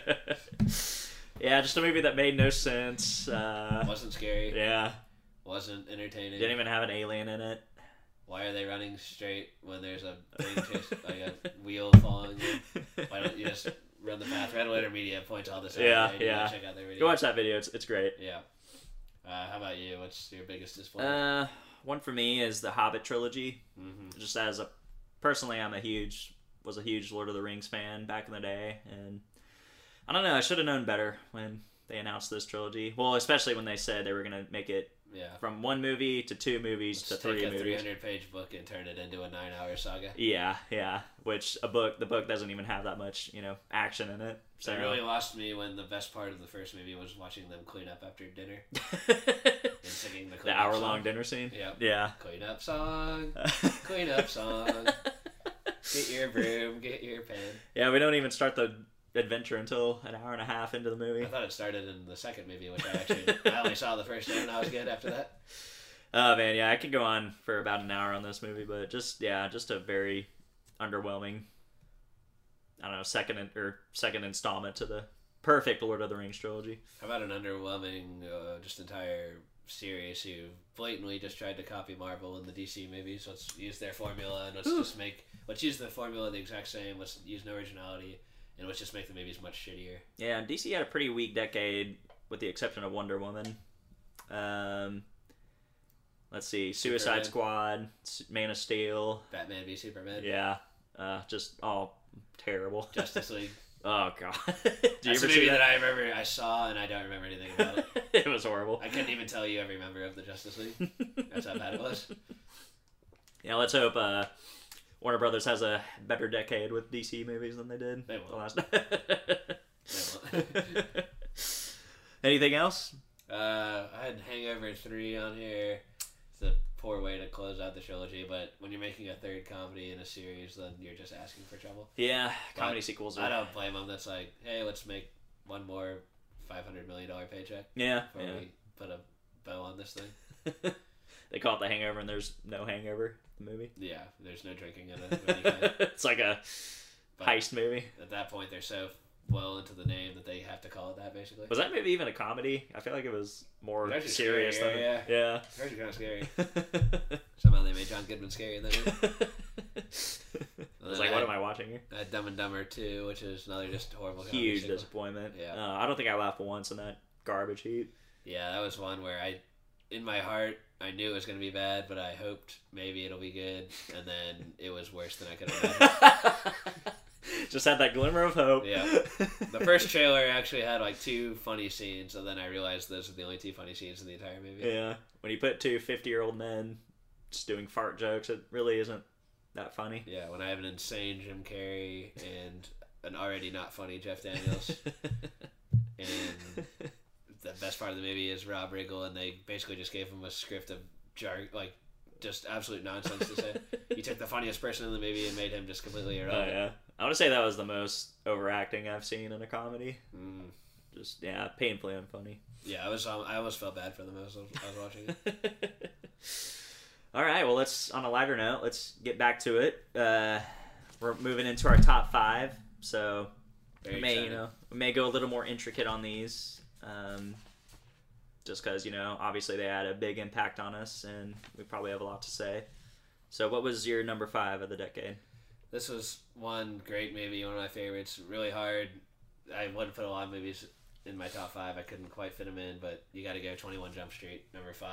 Yeah, just a movie that made no sense. Wasn't scary. Yeah. Wasn't entertaining. Didn't even have an alien in it. Why are they running straight when there's a thing like a wheel falling? Why don't you just run the path? Red Letter Media points all this out. Yeah, right? You yeah. gotta check out their video. Go watch that video. It's great. Yeah. How about you? What's your biggest disappointment? One for me is the Hobbit trilogy. Mm-hmm. Just personally, was a huge Lord of the Rings fan back in the day, and I don't know. I should have known better when they announced this trilogy. Well, especially when they said they were gonna make it from 1 movie to 2 movies to 3 take a movies. 300-page book and turn it into a 9-hour saga. Yeah. Which the book doesn't even have that much, action in it. So It really lost me when the best part of the first movie was watching them clean up after dinner and singing the the clean up hour-long song. dinner scene. Yep. Yeah. Clean up song. Clean up song. Get your broom. Get your pen. Yeah, we don't even start the adventure until an hour and a half into the movie. I thought it started in the second movie, which I only saw the first one and I was good after that. Oh man, yeah, I could go on for about an hour on this movie, but just a very underwhelming, I don't know, second installment to the perfect Lord of the Rings trilogy. How about an underwhelming, just entire series who blatantly just tried to copy Marvel and the DC movies? Let's use their formula and let's use the formula the exact same. Let's use no originality and let's just make the movies much shittier. Yeah, DC had a pretty weak decade with the exception of Wonder Woman. Let's see, Suicide Squad, Man of Steel, Batman v Superman. yeah, just all terrible. Justice League. Oh god, That's a movie that I remember I saw and I don't remember anything about it. It was horrible. I couldn't even tell you every member of the Justice League. That's how bad it was. Yeah, let's hope Warner Brothers has a better decade with DC movies than they did. They won't. The last. They won't. Anything else? I had Hangover 3 on here. It's a poor way to close out the trilogy, but when you're making a third comedy in a series, then you're just asking for trouble. Yeah, comedy sequels are. I don't blame them. That's like, hey, let's make one more $500 million paycheck Yeah, before we put a bow on this thing. They call it The Hangover, and there's no hangover. The movie. Yeah, there's no drinking in it. Of any kind. It's like a heist movie. At that point, they're so well into the name that they have to call it that, basically. Was that movie even a comedy? I feel like it was more It's actually serious scary, than yeah. It's actually kind of scary. yeah. Somehow they made John Goodman scary in that movie. I was like, what am I watching here? Dumb and Dumber 2, which is another just horrible comedy Huge sequel. disappointment. Yeah. I don't think I laughed once in that garbage heap. Yeah, that was one where in my heart, I knew it was going to be bad, but I hoped maybe it'll be good, and then it was worse than I could imagine. Just had that glimmer of hope. Yeah. The first trailer actually had like 2 funny scenes, and then I realized those were the only 2 funny scenes in the entire movie. Yeah. When you put 2 50-year-old men just doing fart jokes, it really isn't that funny. Yeah, when I have an insane Jim Carrey and an already not funny Jeff Daniels. And the best part of the movie is Rob Riggle, and they basically just gave him a script of just absolute nonsense to say. He took the funniest person in the movie and made him just completely irrelevant. Oh, yeah. I want to say that was the most overacting I've seen in a comedy. Mm. Just, yeah, painfully unfunny. Yeah, I almost felt bad for them as I was watching it. All right, well, on a lighter note, let's get back to it. We're moving into our top 5, so we may go a little more intricate on these, just because, obviously they had a big impact on us, and we probably have a lot to say. So what was your number 5 of the decade? This was one great movie, one of my favorites. Really hard. I wouldn't put a lot of movies in my top 5. I couldn't quite fit them in, but you got to go 21 Jump Street, number 5.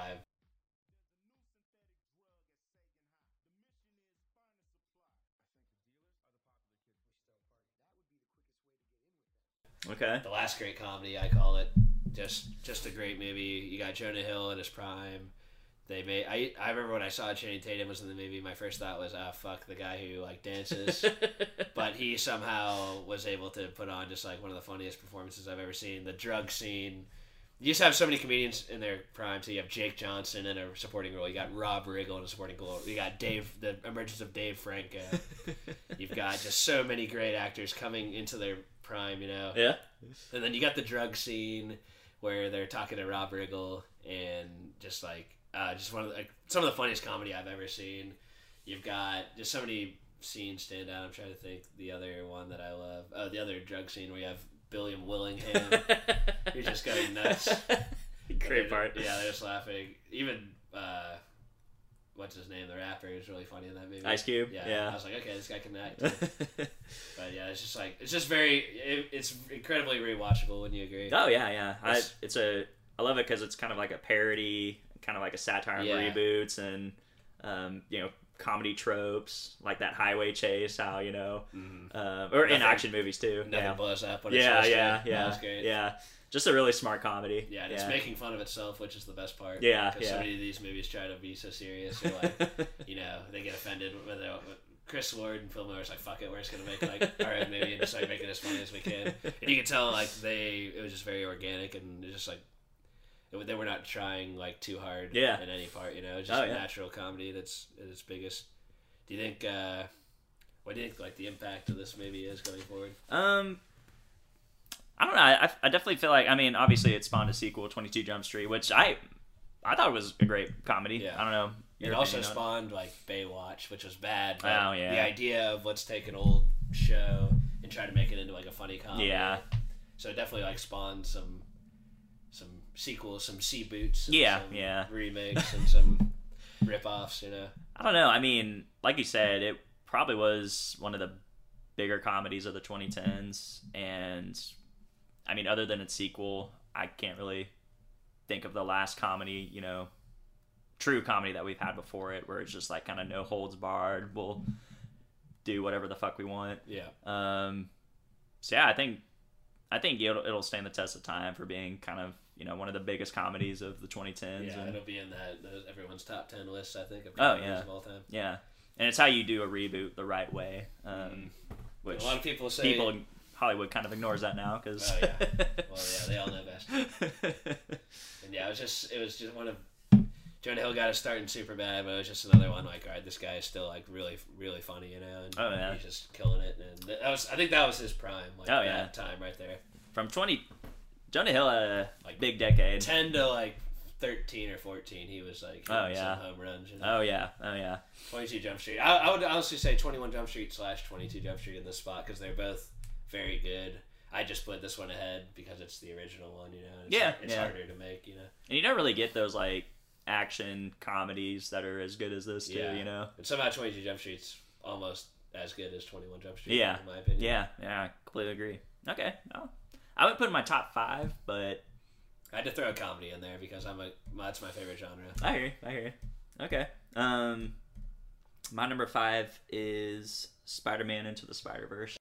Okay. The last great comedy, I call it. Just a great movie. You got Jonah Hill in his prime. They made. I remember when I saw Channing Tatum was in the movie. My first thought was, fuck, the guy who dances. But he somehow was able to put on just one of the funniest performances I've ever seen. The drug scene. You used to have so many comedians in their prime. So you have Jake Johnson in a supporting role. You got Rob Riggle in a supporting role. You got the emergence of Dave Franco. You've got just so many great actors coming into their prime. Yeah. And then you got the drug scene where they're talking to Rob Riggle and just one of some of the funniest comedy I've ever seen. You've got just so many scenes stand out. I'm trying to think the other one that I love. Oh, the other drug scene where you have Billiam Willingham. He's just going nuts. Great part. Yeah, they're just laughing. Even what's his name? The rapper is really funny in that movie. Ice Cube. Yeah. I was like, okay, this guy can act. But yeah, it's incredibly rewatchable. Wouldn't you agree? Oh yeah. I love it because it's kind of like a parody, kind of like a satire on reboots and comedy tropes, like that highway chase. How or in action movies too. Nothing blows up. When Yeah. That's great. Yeah. Just a really smart comedy. Yeah, and it's making fun of itself, which is the best part. Yeah, because so many of these movies try to be so serious, or they get offended when Chris Lord and Phil Miller's like, "Fuck it, we're just gonna make all right movie and just make it as funny as we can." And you can tell it was just very organic and just they were not trying too hard in any part. It was just natural comedy that's at its biggest. Do you think? What do you think the impact of this movie is going forward? I don't know. I definitely feel like, obviously it spawned a sequel, 22 Jump Street, which I thought was a great comedy. Yeah. I don't know. It also spawned Baywatch, which was bad. But oh yeah. The idea of let's take an old show and try to make it into a funny comedy. Yeah. So it definitely spawned some sequels, some C-boots, some remakes, and some rip-offs. I don't know. Like you said, it probably was one of the bigger comedies of the 2010s, and other than its sequel, I can't really think of the last comedy, true comedy that we've had before it, where it's just like kind of no holds barred. We'll do whatever the fuck we want. Yeah. So yeah, I think it'll stand the test of time for being kind of, you know, one of the biggest comedies of the 2010s. Yeah, and, it'll be in everyone's top 10 list, I think, of Oh, comedies yeah. of all time. yeah, and it's how you do a reboot the right way. Which A lot of people say... Hollywood kind of ignores that now because. Oh, yeah. Well, yeah, they all know best. And yeah, it was just one of... Jonah Hill got to start in Superbad, but it was just another one like, all right, this guy is still like really, really funny, you know, and Oh, yeah. he's just killing it. And I think that was his prime, like Oh, that yeah. time right there. From Jonah Hill had a Like, big decade. 10 to like 13 or 14, he was like hitting some home runs. You know? Oh yeah. 22 Jump Street. I would honestly say 21 Jump Street / 22 Jump Street in this spot because they're both very good. I just put this one ahead because it's the original one, you know. It's Yeah. harder to make, you know. And you don't really get those like action comedies that are as good as this too, you know. And somehow 22 Jump Street's almost as good as 21 Jump Street. Yeah, in my opinion. yeah, I completely agree. Okay, no, I would put it in my top 5, but I had to throw a comedy in there because that's my favorite genre. I hear you. Okay, my number 5 is Spider-Man Into the Spider-Verse.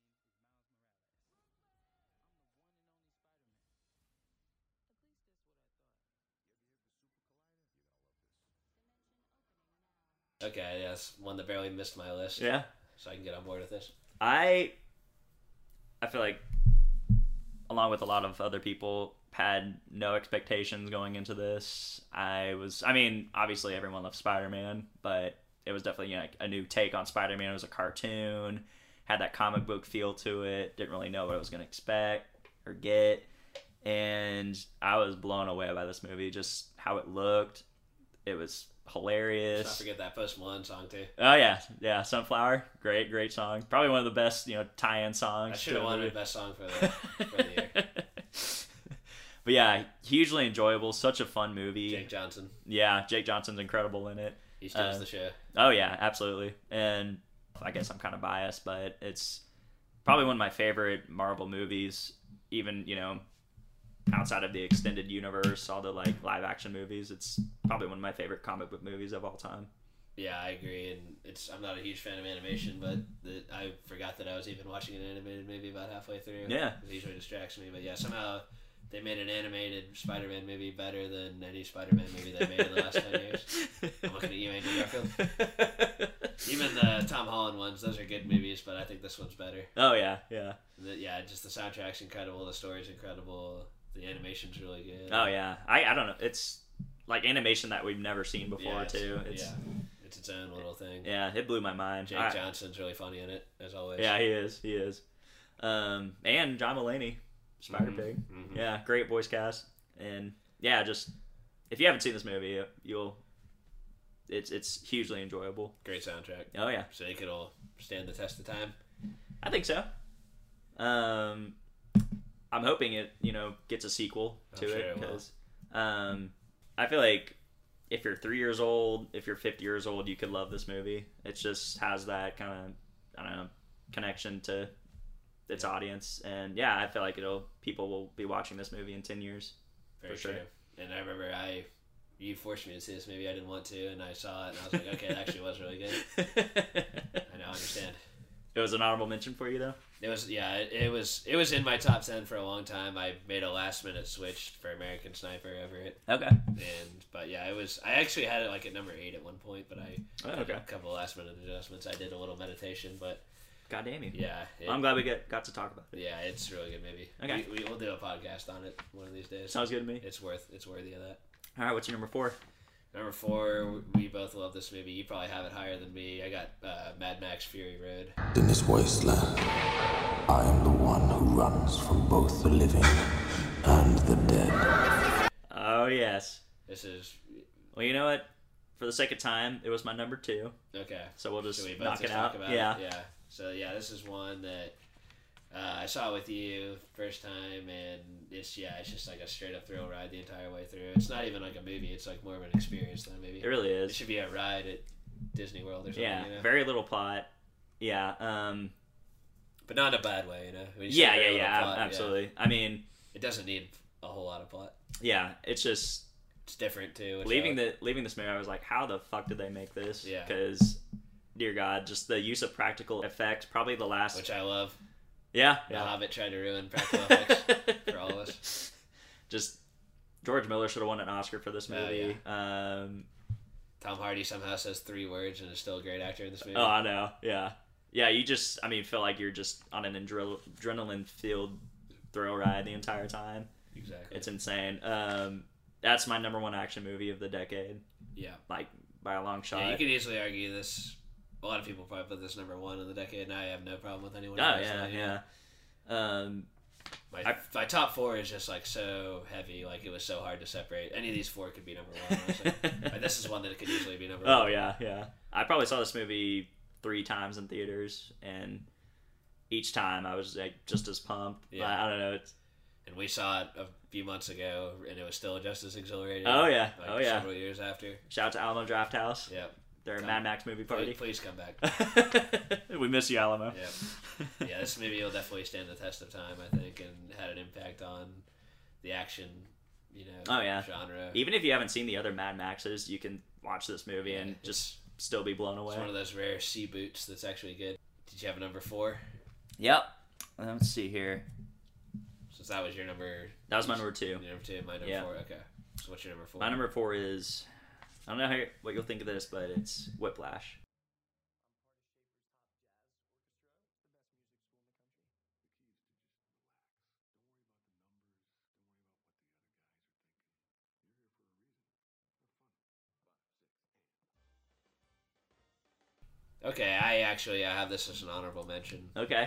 Okay, yes, one that barely missed my list. Yeah, So I can get on board with this. I feel like, along with a lot of other people, had no expectations going into this. I mean, obviously everyone loves Spider-Man, but it was definitely, you know, like a new take on Spider-Man. It was a cartoon, had that comic book feel to it, didn't really know what I was going to expect or get, and I was blown away by this movie, just how it looked. It was hilarious. Let's not forget that Post Malone song too. Oh yeah, Sunflower, great song. Probably one of the best, you know, tie-in songs. I should have won the best song for the year. But yeah, hugely enjoyable. Such a fun movie. Jake Johnson. Yeah, Jake Johnson's incredible in it. He steals the show. Oh yeah, absolutely. And I guess I'm kind of biased, but it's probably one of my favorite Marvel movies. Even, you know, outside of the extended universe, all the like live action movies, it's probably one of my favorite comic book movies of all time. Yeah, I agree, and I'm not a huge fan of animation, but I forgot that I was even watching an animated movie about halfway through. Yeah. It usually distracts me, but yeah, somehow they made an animated Spider-Man movie better than any Spider-Man movie they made in the last 10 years. I'm looking at you, Andrew Garfield. Even the Tom Holland ones, those are good movies, but I think this one's better. Oh yeah. Yeah, just the soundtrack's incredible, the story's incredible, the animation's really good. Oh yeah. I don't know. It's like animation that we've never seen before too. It's its own little thing. Yeah, it blew my mind. Jake Johnson's really funny in it, as always. Yeah, he is. And John Mulaney, Spider-Pig. Mm-hmm. Yeah, great voice cast. And yeah, just if you haven't seen this movie, it's hugely enjoyable. Great soundtrack. Oh yeah. So it could all stand the test of time. I think so. I'm hoping it, you know, gets a sequel to it because I feel like if you're 3 years old, if you're 50 years old, you could love this movie. It just has that kind of, I don't know, connection to its audience, and yeah, I feel like people will be watching this movie in 10 years. Very for sure. true. And I remember you forced me to see this movie. I didn't want to, and I saw it, and I was like, okay, it actually was really good. I now understand. It was an honorable mention for you, though? It was, yeah. It was in my top 10 for a long time. I made a last minute switch for American Sniper over it. Okay. But yeah, it was. I actually had it like at number 8 at one point, but I okay. did a couple of last minute adjustments. I did a little meditation, but God damn you. yeah, I'm glad we got to talk about it. Yeah, it's a really good movie. Okay. We'll do a podcast on it one of these days. Sounds good to me. It's worthy of that. All right, what's your number 4? Number 4, we both love this movie. You probably have it higher than me. I got Mad Max Fury Road. In this wasteland, I am the one who runs from both the living and the dead. Oh, yes. This is... Well, you know what? For the sake of time, it was my number 2. Okay. So we'll just we both knock just it out. talk about Yeah. it? Yeah. So, yeah, this is one that I saw with you first time, and it's just like a straight-up thrill ride the entire way through. It's not even like a movie. It's like more of an experience than a movie. It really is. It should be a ride at Disney World or something, Yeah, you know? very little plot. Yeah. But not in a bad way, you know? When you say Yeah, very little plot, absolutely. I mean... It doesn't need a whole lot of plot. Yeah, it's just... It's different too. which leaving this movie, I was like, how the fuck did they make this? Yeah. Because, dear God, just the use of practical effects, probably the last... Which I love. Yeah. The Hobbit tried to ruin practical effects for all of us. Just, George Miller should have won an Oscar for this movie. Tom Hardy somehow says 3 words and is still a great actor in this movie. Oh, I know. Yeah. Yeah, you just, feel like you're just on an adrenaline-filled thrill ride the entire time. Exactly. It's insane. That's my number 1 action movie of the decade. Yeah. Like, by a long shot. Yeah, you could easily argue this. A lot of people probably put this number 1 in the decade, and I have no problem with anyone. Oh, yeah. My top 4 is just like so heavy, like it was so hard to separate. Any of these 4 could be number 1. Honestly. Like, this is one that could easily be number 1. Oh yeah. I probably saw this movie 3 times in theaters, and each time I was like just as pumped. Yeah. I don't know. And we saw it a few months ago, and it was still just as exhilarating. Oh yeah. Several years after. Shout out to Alamo Drafthouse. Yeah. Their Mad Max movie party. Please come back. We miss you, Alamo. Yeah, this movie will definitely stand the test of time, I think, and had an impact on the action, genre. Even if you haven't seen the other Mad Maxes, you can watch this movie and just still be blown away. It's one of those rare sea boots that's actually good. Did you have a number 4? Yep. Let's see here. Since that was your number... That was my number 2. Your number 2, my number 4. Okay. So what's your number 4? My number 4 is... I don't know what you'll think of this, but it's Whiplash. Okay, I have this as an honorable mention. Okay.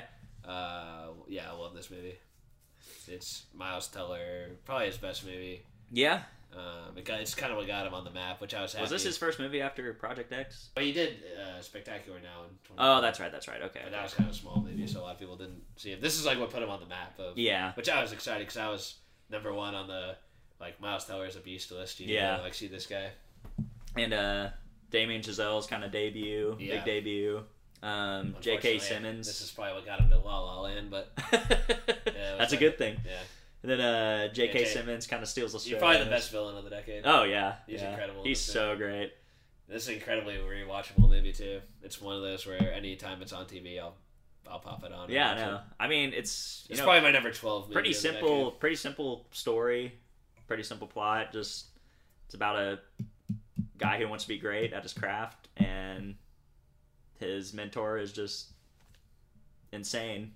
Yeah, I love this movie. It's Miles Teller, probably his best movie. Yeah. It's kind of what got him on the map, which I was happy. Was this his first movie after Project X? Well, he did Spectacular Now in 2020. Oh, that's right. Okay. But that was kind of a small movie, so a lot of people didn't see it. This is like what put him on the map. Which I was excited because I was number 1 on the Miles Teller is a beast list. See this guy. And Damien Chazelle's kind of debut, big debut. J.K. Simmons. This is probably what got him to La La Land, but that's a good thing. Yeah. And then J.K. Simmons kind of steals the show. You're probably the best villain of the decade. Oh yeah, he's incredible. He's so great. This is an incredibly rewatchable movie too. It's one of those where anytime it's on TV, I'll pop it on. Yeah, I know. I mean, it's probably my number 12 movie. Pretty simple story, pretty simple plot. Just it's about a guy who wants to be great at his craft, and his mentor is just insane.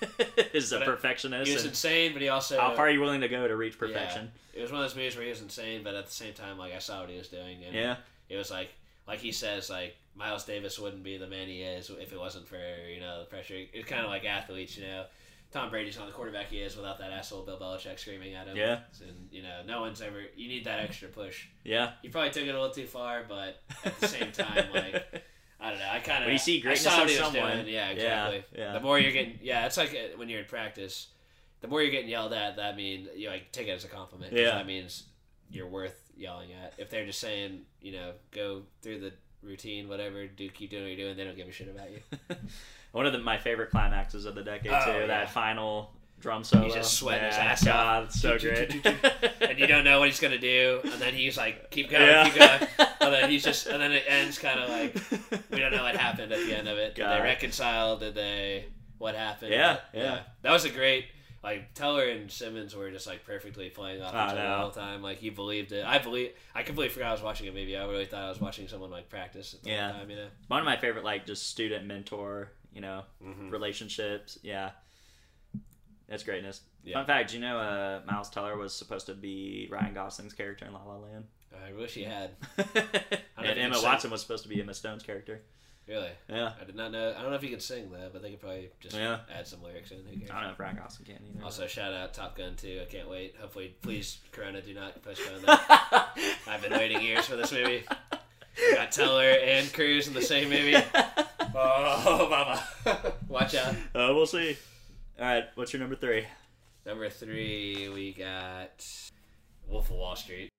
Is a perfectionist. He was insane, but he also... How far are you willing to go to reach perfection? Yeah. It was one of those movies where he was insane, but at the same time, I saw what he was doing. And it was like he says, Miles Davis wouldn't be the man he is if it wasn't for, the pressure. It's kind of like athletes, Tom Brady's not the quarterback he is without that asshole Bill Belichick screaming at him. Yeah. And, no one's ever... You need that extra push. Yeah. He probably took it a little too far, but at the same time, I don't know. I kind of... When you see greatness in someone... Yeah, exactly. Yeah. The more you're getting... Yeah, it's like when you're in practice, the more you're getting yelled at, that means... take it as a compliment. Yeah. That means you're worth yelling at. If they're just saying, go through the routine, whatever, keep doing what you're doing, they don't give a shit about you. One of my favorite climaxes of the decade, too. That final drum solo. He's just sweating his ass off. God, it's so great. And you don't know what he's going to do. And then he's like, keep going, keep going. And then and then it ends kind of like, we don't know what happened at the end of it. Did they reconcile? What happened? Yeah. That was a great, Teller and Simmons were just perfectly playing off each other all the time. You believed it. I completely forgot I was watching a movie. I really thought I was watching someone practice at the time, One of my favorite, just student mentor, relationships. Yeah. That's greatness. Yeah. Fun fact, Miles Teller was supposed to be Ryan Gosling's character in La La Land? I wish he had. And Emma Watson was supposed to be Emma Stone's character. Really? Yeah. I did not know. I don't know if he can sing that, but they could probably just add some lyrics in. I don't know if Ryan Gosling can either. Also, shout out Top Gun 2. I can't wait. Hopefully, please, Corona, do not postpone that. I've been waiting years for this movie. We got Teller and Cruise in the same movie. Oh, mama. Watch out. We'll see. All right, what's your number 3? Number 3, we got Wolf of Wall Street.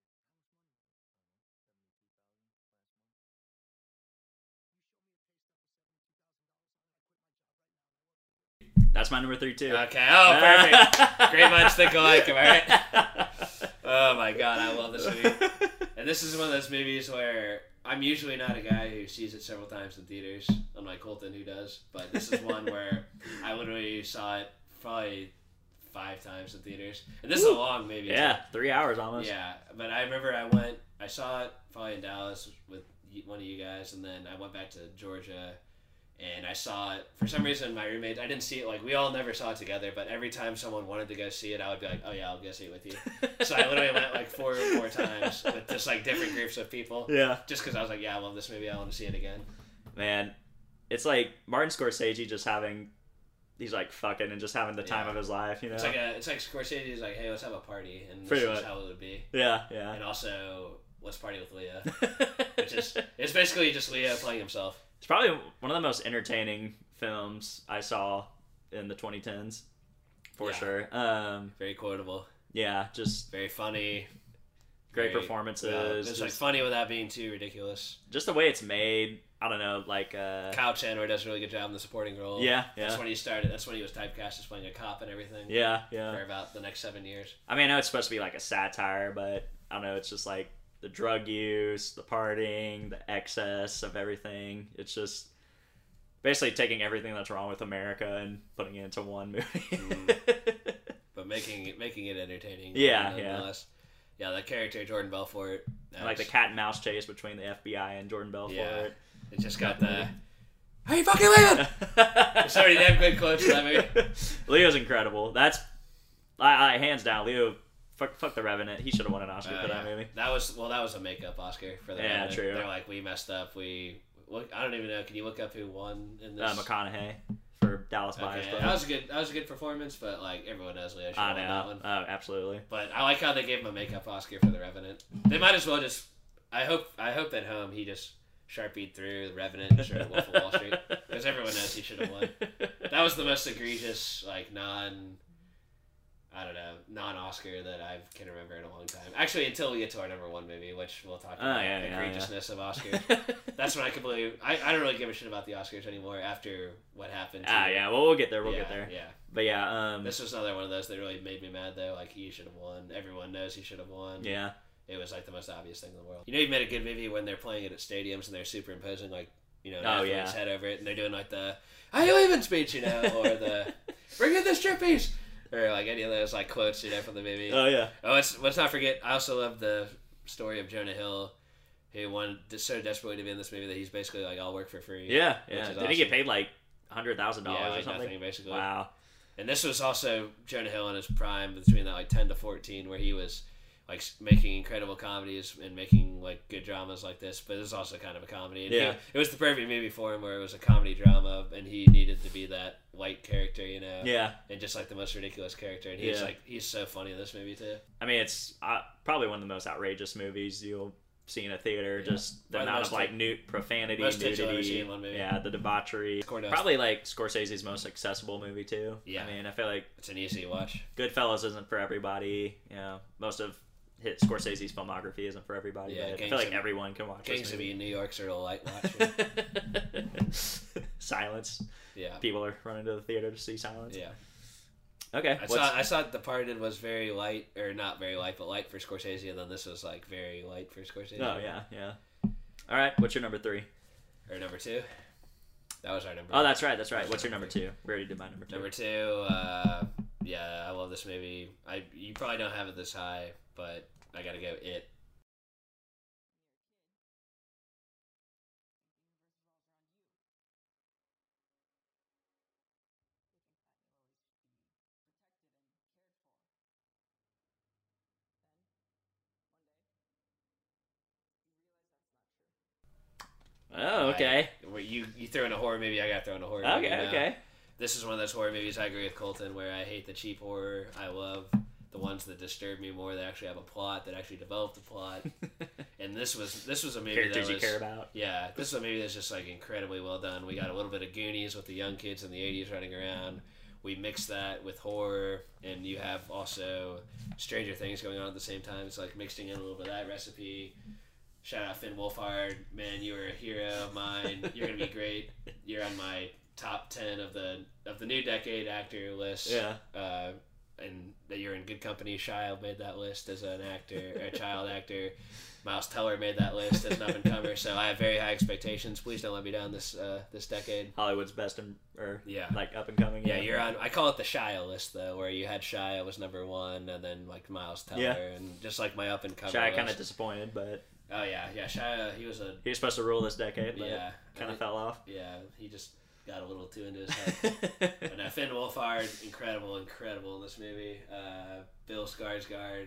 That's my number 3 too. Okay. Oh, perfect. Great minds think alike. Am I right? Oh my god, I love this movie. this is one of those movies where I'm usually not a guy who sees it several times in theaters, unlike Colton who does. But this is one where I literally saw it probably 5 times in theaters. And this is a long movie. Yeah, 3 hours almost. Yeah, but I remember I saw it probably in Dallas with one of you guys, and then I went back to Georgia, and I saw it. For some reason, my roommate, I didn't see it, like, we all never saw it together, but every time someone wanted to go see it, I would be like, oh yeah, I'll go see it with you. So I literally went like 4 more times with just like different groups of people. Yeah. Just because I was like, yeah, I love this movie, I want to see it again. Man, it's like Martin Scorsese just having, he's like fucking and just having the time of his life, you know? It's like Scorsese's like, hey, let's have a party, and Pretty this much. is how it would be. Yeah, yeah. And also, let's party with Leo. Which is, it's basically just Leo playing himself. It's probably one of the most entertaining films I saw in the 2010s, for sure. Very quotable. Yeah, just very funny. Great performances. It's like funny without being too ridiculous. Just the way it's made. I don't know, like Kyle Chandler does a really good job in the supporting role. Yeah. That's when he started. That's when he was typecast as playing a cop and everything. Yeah. For about the next 7 years. I mean, I know it's supposed to be like a satire, but I don't know. It's just like the drug use, the partying, the excess of everything. It's just basically taking everything that's wrong with America and putting it into one movie. But making it entertaining. Yeah. Yeah, the character Jordan Belfort. Like the cat and mouse chase between the FBI and Jordan Belfort. Yeah. It just got the... Are you fucking leaving? There's so many damn good quotes in that movie. Leo's incredible. That's... I hands down, Leo... Fuck the Revenant. He should have won an Oscar for that movie. That was a makeup Oscar for the Revenant. True. They're like, we messed up. I don't even know. Can you look up who won in this? McConaughey for Dallas Buyers Club. That was a good performance, but like everyone knows Leo should have won that one. Oh, absolutely. But I like how they gave him a makeup Oscar for the Revenant. They might as well just. I hope at home he just Sharpied through the Revenant and started Wolf of Wall Street, because everyone knows he should have won. That was the most egregious non-Oscar that I can remember in a long time. Actually, until we get to our number 1 movie, which we'll talk about the egregiousness of Oscars. That's when I can believe... I don't really give a shit about the Oscars anymore after what happened. Well, we'll get there. We'll get there. Yeah. But yeah... this was another one of those that really made me mad, though. Like, he should have won. Everyone knows he should have won. Yeah. It was, like, the most obvious thing in the world. You know, you made a good movie when they're playing it at stadiums and they're superimposing, like, an athlete's head over it, and they're doing, like, the, "How you leaving?" speech, or the, "Bring in the strippies!" Or, like, any of those, like, quotes, from the movie. Oh, yeah. Oh, let's not forget, I also love the story of Jonah Hill, who wanted so desperately to be in this movie that he's basically, like, I'll work for free. Yeah. Did he get paid, like, $100,000 or something? Nothing, basically. Wow. And this was also Jonah Hill in his prime between that, like, 10 to 14, where he was... like making incredible comedies and making like good dramas like this, but it was also kind of a comedy. And it was the perfect movie for him, where it was a comedy drama, and he needed to be that light character, Yeah. and just like the most ridiculous character. And he's so funny in this movie too. I mean, it's probably one of the most outrageous movies you'll see in a theater. Just the amount of like profanity, nudity, the debauchery. Probably like Scorsese's most accessible movie too. Yeah. I mean, I feel like it's an easy watch. Goodfellas isn't for everybody. Most of Scorsese's filmography isn't for everybody. Yeah, but I feel like everyone can watch Gangs of New York sort of light watch. Silence. Yeah. People are running to the theater to see Silence. Yeah. Okay. I thought Departed was very light, or not very light, but light for Scorsese, and then this was like very light for Scorsese. Oh yeah. All right, what's your number 3? Or number 2? That was our number. Oh, that's right. What's your number 2? We already did my number 2. Number 2, I love this movie. You probably don't have it this high, but I gotta go It. Oh, okay. You throw in a horror movie, I gotta throw in a horror movie. Okay. This is one of those horror movies, I agree with Colton, where I hate the cheap horror. I love the ones that disturb me more, that actually have a plot, that actually develop the plot. And this was a movie Characters that was... you care about. Yeah, this is a movie that's just like incredibly well done. We got a little bit of Goonies with the young kids in the 80s running around. We mix that with horror, and you have also Stranger Things going on at the same time. It's like mixing in a little bit of that recipe. Shout out Finn Wolfhard. Man, you were a hero of mine. You're going to be great. You're on my top 10 of the new decade actor list. Yeah. and that you're in good company. Shia made that list as an actor, or a child actor. Miles Teller made that list as an up-and-comer, so I have very high expectations. Please don't let me down this decade. Hollywood's best Yeah. like up and coming. Yeah, you're on. I call it the Shia list though, where you had Shia was number 1, and then like Miles Teller, and just like my up-and-comer. Shia kind of disappointed, but oh yeah, Shia. He was supposed to rule this decade, but kind of fell off. Yeah, he just got a little too into his head. But Finn Wolfhard, incredible in this movie. Bill Skarsgård.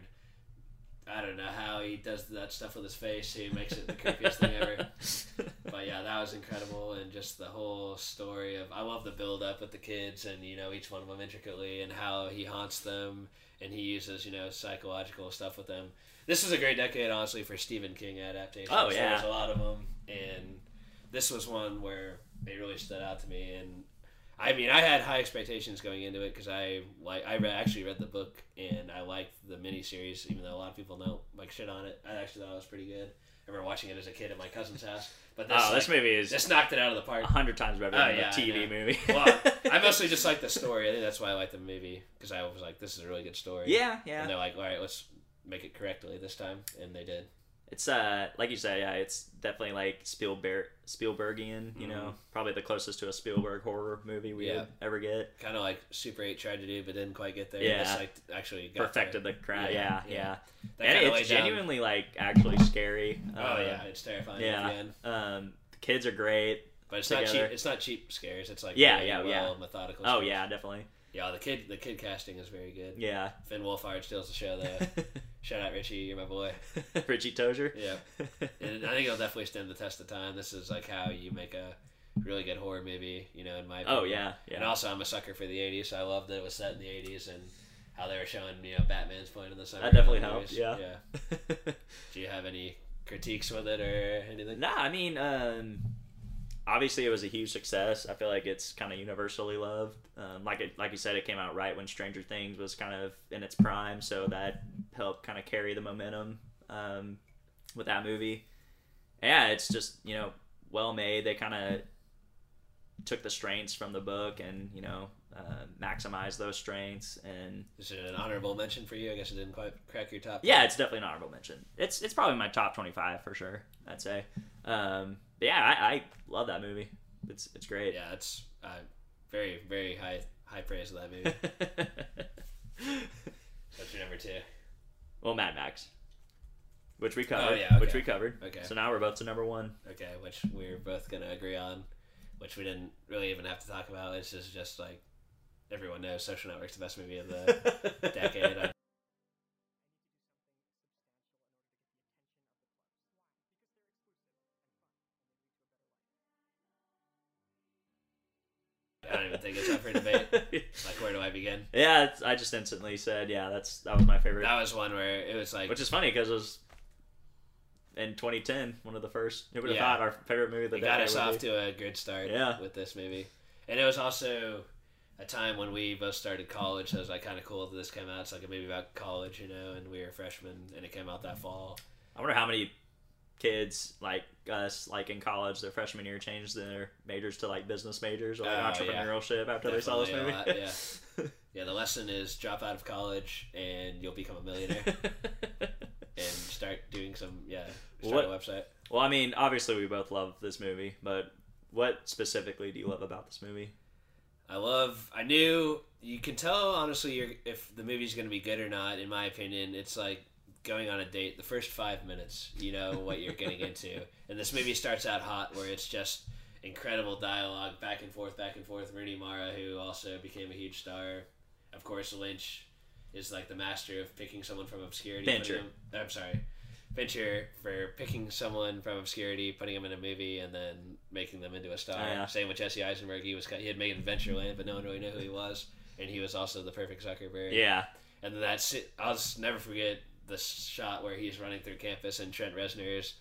I don't know how he does that stuff with his face. He makes it the creepiest thing ever. But yeah, that was incredible, and just the whole story of, I love the build up with the kids, and each one of them intricately, and how he haunts them, and he uses psychological stuff with them. This was a great decade, honestly, for Stephen King adaptations. Oh yeah, there's a lot of them, and this was one where it really stood out to me. And I mean, I had high expectations going into it because I actually read the book, and I liked the miniseries, even though a lot of people don't like shit on it. I actually thought it was pretty good. I remember watching it as a kid at my cousin's house. But this movie is just knocked it out of the park 100 times better than the TV movie. Well, I mostly just like the story. I think that's why I like the movie, because I was like, this is a really good story. Yeah. And they're like, all right, let's make it correctly this time, and they did. It's like you said, it's definitely like Spielbergian, probably the closest to a Spielberg horror movie we would ever get. Kind of like Super 8 tried to do, but didn't quite get there. Yeah, just like actually got perfected there. the craft. Yeah. And it's genuinely like actually scary. It's terrifying. At the end. The kids are great, but it's not cheap. It's not cheap scares. It's like methodical. Oh scares. Yeah, definitely. Yeah, the kid casting is very good. Yeah, Finn Wolfhard steals the show though. Shout out Richie, you're my boy. Richie Tozier. Yeah, and I think it'll definitely stand the test of time. This is like how you make a really good horror movie, in my opinion. Oh yeah. And also, I'm a sucker for the '80s, so I love that it was set in the '80s and how they were showing, Batman's point in the summer. That definitely helps. Yeah. Do you have any critiques with it or anything? Nah, I mean, obviously it was a huge success. I feel like it's kind of universally loved. Like you said, it came out right when Stranger Things was kind of in its prime, so that helped kind of carry the momentum with that movie. Yeah, it's just well made. They kind of took the strengths from the book and maximized those strengths. And is it an honorable mention for you? I guess it didn't quite crack your top 10. Yeah, it's definitely an honorable mention. It's probably my top 25 for sure, I'd say. I love that movie. It's great. Yeah, it's very, very high praise of that movie. What's your number 2? Well, Mad Max, which we covered. Oh, yeah, okay. Which we covered. Okay. So now we're both to number 1. Okay, which we're both gonna agree on, which we didn't really even have to talk about. This is just like everyone knows, Social Network's the best movie of the decade. I don't even think it's up for debate. Like, where do I begin? Yeah, I just instantly said, that was my favorite. That was one where it was like... Which is funny, because it was, in 2010, one of the first... Who would have thought our favorite movie of the decade got us off to a good start with this movie. And it was also a time when we both started college, so it was like kind of cool that this came out. It's like a movie about college, and we were freshmen, and it came out that fall. I wonder how many kids like us, like in college, their freshman year, changed their majors to like business majors or like entrepreneurship after they saw this movie. Yeah, the lesson is drop out of college and you'll become a millionaire and start doing a website. Well, I mean, obviously we both love this movie, but what specifically do you love about this movie? I knew you can tell honestly if the movie's going to be good or not. In my opinion, it's like going on a date. The first 5 minutes, you know what you're getting into. And this movie starts out hot, where it's just incredible dialogue, back and forth. Rooney Mara, who also became a huge star. Of course, Lynch is like the master of picking someone from obscurity. Fincher for picking someone from obscurity, putting them in a movie, and then making them into a star. Yeah. Same with Jesse Eisenberg. He had made Adventureland, but no one really knew who he was. And he was also the perfect Zuckerberg. Yeah. And then I'll just never forget the shot where he's running through campus and Trent Reznor's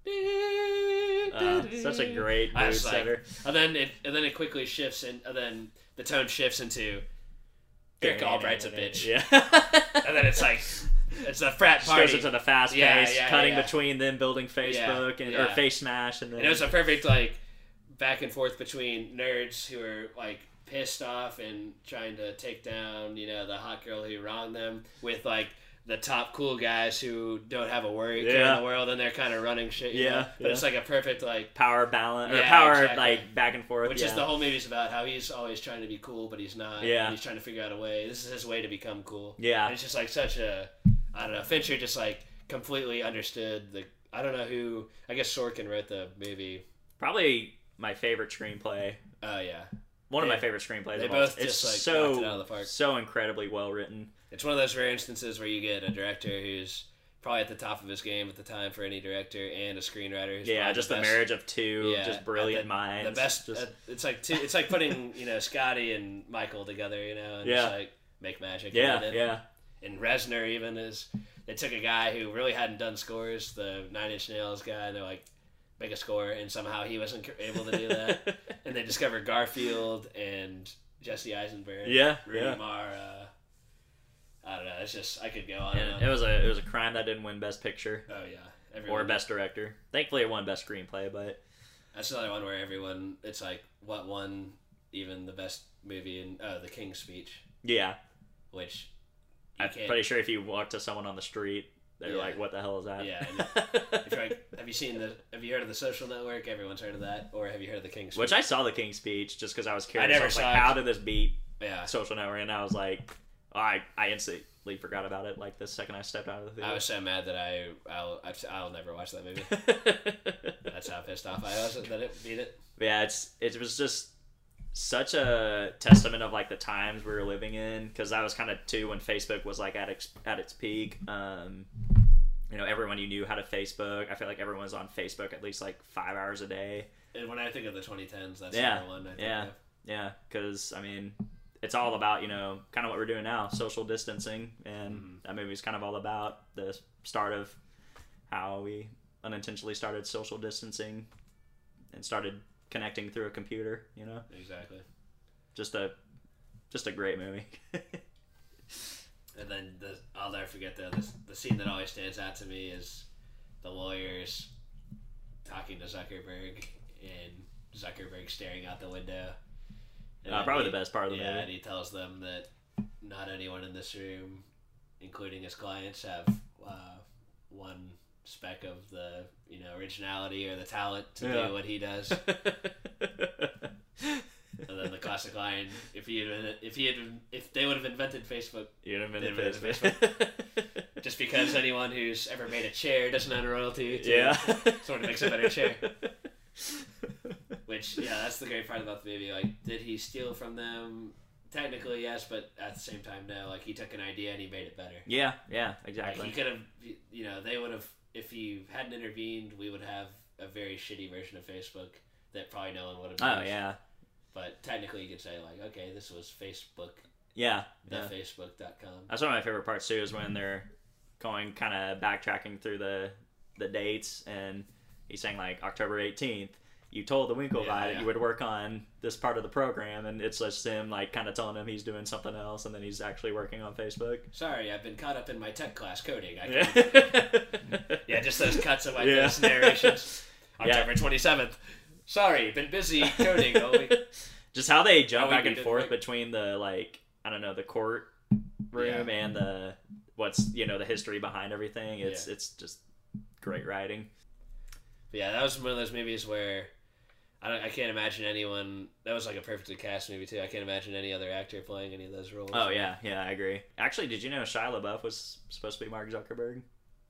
such a great mood setter. And then it quickly shifts, and then the tone shifts into Derek Albright's a bitch. Yeah. And then it's like it's a frat party. Goes into the fast pace, cutting between them building Facebook or Face Smash, and then it was a perfect like back and forth between nerds who are like pissed off and trying to take down, the hot girl who wronged them with, like, the top cool guys who don't have a worry care in the world, and they're kind of running shit, But it's like a perfect, like... power balance, or power, like, back and forth. Which is the whole movie's about, how he's always trying to be cool, but he's not. Yeah. And he's trying to figure out a way. This is his way to become cool. Yeah. And it's just, like, such a... I don't know. Fincher just, like, completely understood the... I don't know who... I guess Sorkin wrote the movie. Probably my favorite screenplay. Oh, yeah. One of my favorite screenplays. They both just, like, knocked it out of the park. So incredibly well written. It's one of those rare instances where you get a director who's probably at the top of his game at the time for any director, and a screenwriter who's just the marriage of two just brilliant minds. The best. It's like it's like putting Scotty and Michael together, and just like make magic. And Reznor even they took a guy who really hadn't done scores, the Nine Inch Nails guy, and they're like, make a score, and somehow he wasn't able to do that. And they discovered Garfield and Jesse Eisenberg, Rooney Mara. I don't know. It's just, I could go on and on. It was a crime that didn't win Best Picture. Oh yeah, or Best Director. Thankfully, it won Best Screenplay, but that's another one where everyone. It's like what won even the best movie in The King's Speech. Yeah, which I'm pretty sure if you walk to someone on the street, they're like, "What the hell is that?" Yeah. Have you heard of The Social Network? Everyone's heard of that. Or have you heard of The King's Speech? Which I saw The King's Speech just because I was curious. I never saw like, how did this beat Yeah. Social Network? And I was like, I instantly forgot about it. Like the second I stepped out of the theater. I was so mad that I'll never watch that movie. That's how pissed off I was that it beat it. Yeah, it was just such a testament of like the times we were living in, because that was kind of too when Facebook was like at its peak. Everyone you knew had a Facebook. I feel like everyone was on Facebook at least like 5 hours a day. And when I think of the 2010s, that's the one I think of. Yeah, because I mean, it's all about, kind of what we're doing now, social distancing, and that movie's kind of all about the start of how we unintentionally started social distancing and started connecting through a computer, Exactly. Just a great movie. And then I'll never forget the scene that always stands out to me is the lawyers talking to Zuckerberg and Zuckerberg staring out the window. Probably the best part of the movie. Yeah, and he tells them that not anyone in this room, including his clients, have one speck of the originality or the talent to do what he does. And then the classic line: if they would have invented Facebook, you'd have invented Facebook. Just because anyone who's ever made a chair doesn't own a royalty, sort of makes a better chair. Which, that's the great part about the movie. Like, did he steal from them? Technically, yes, but at the same time, no. Like, he took an idea and he made it better. Yeah, exactly. Like, he could have, they would have, if he hadn't intervened, we would have a very shitty version of Facebook that probably no one would have used. Oh, yeah. But technically, you could say, like, okay, this was Facebook. Yeah. Facebook.com. That's one of my favorite parts, too, is when they're going kind of backtracking through the dates, and he's saying, like, October 18th. You told the Winkle guy that you would work on this part of the program, and it's just him, like, kind of telling him he's doing something else, and then he's actually working on Facebook. Sorry, I've been caught up in my tech class coding. Just those cuts of, like, those narrations. October 27th. Sorry, been busy coding all week. Just how they jump back and forth between the, like, I don't know, the court room and the history behind everything. It's just great writing. But yeah, that was one of those movies where I can't imagine anyone. That was like a perfectly cast movie too. I can't imagine any other actor playing any of those roles. Oh yeah, I agree. Actually, did you know Shia LaBeouf was supposed to be Mark Zuckerberg?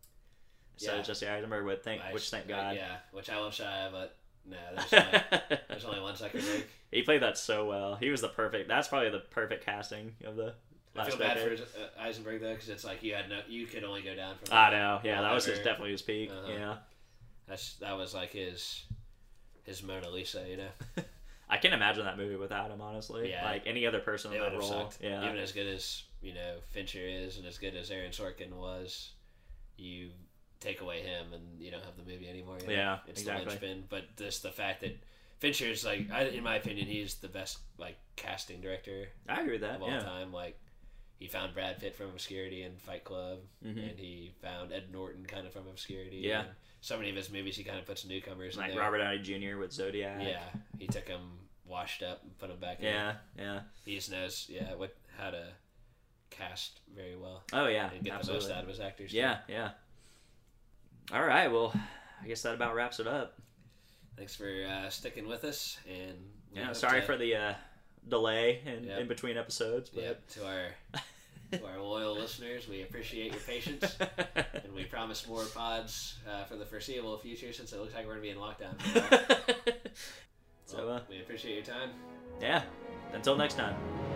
So Jesse Eisenberg would thank God. Yeah, which I love Shia, but no, there's only one Zuckerberg. He played that so well. He was that's probably the perfect casting of the. I feel bad for Eisenberg though, because it's like you could only go down from. I know. Yeah, that was definitely his peak. Yeah. That was like his Mona Lisa, I can't imagine that movie without him, honestly. Yeah. Like any other person in that role. Sucked. Yeah. Even as good as Fincher is, and as good as Aaron Sorkin was, you take away him, and you don't have the movie anymore. Yeah, it's exactly. the linchpin. But just the fact that Fincher's like, in my opinion, he's the best like casting director. I agree with that. Of all time, like. He found Brad Pitt from obscurity in Fight Club, and he found Ed Norton kind of from obscurity. Yeah. And so many of his movies, he kind of puts newcomers like in there. Robert Downey Jr. with Zodiac. Yeah, he took him washed up and put him back in. Yeah. He just knows, how to cast very well. Oh, yeah. And get absolutely. the most out of his actors. Yeah. All right. Well, I guess that about wraps it up. Thanks for sticking with us. And sorry for the delay in between episodes. But... to our loyal listeners, we appreciate your patience. And we promise more pods for the foreseeable future, since it looks like we're going to be in lockdown for a while. So we appreciate your time. Yeah. Until next time.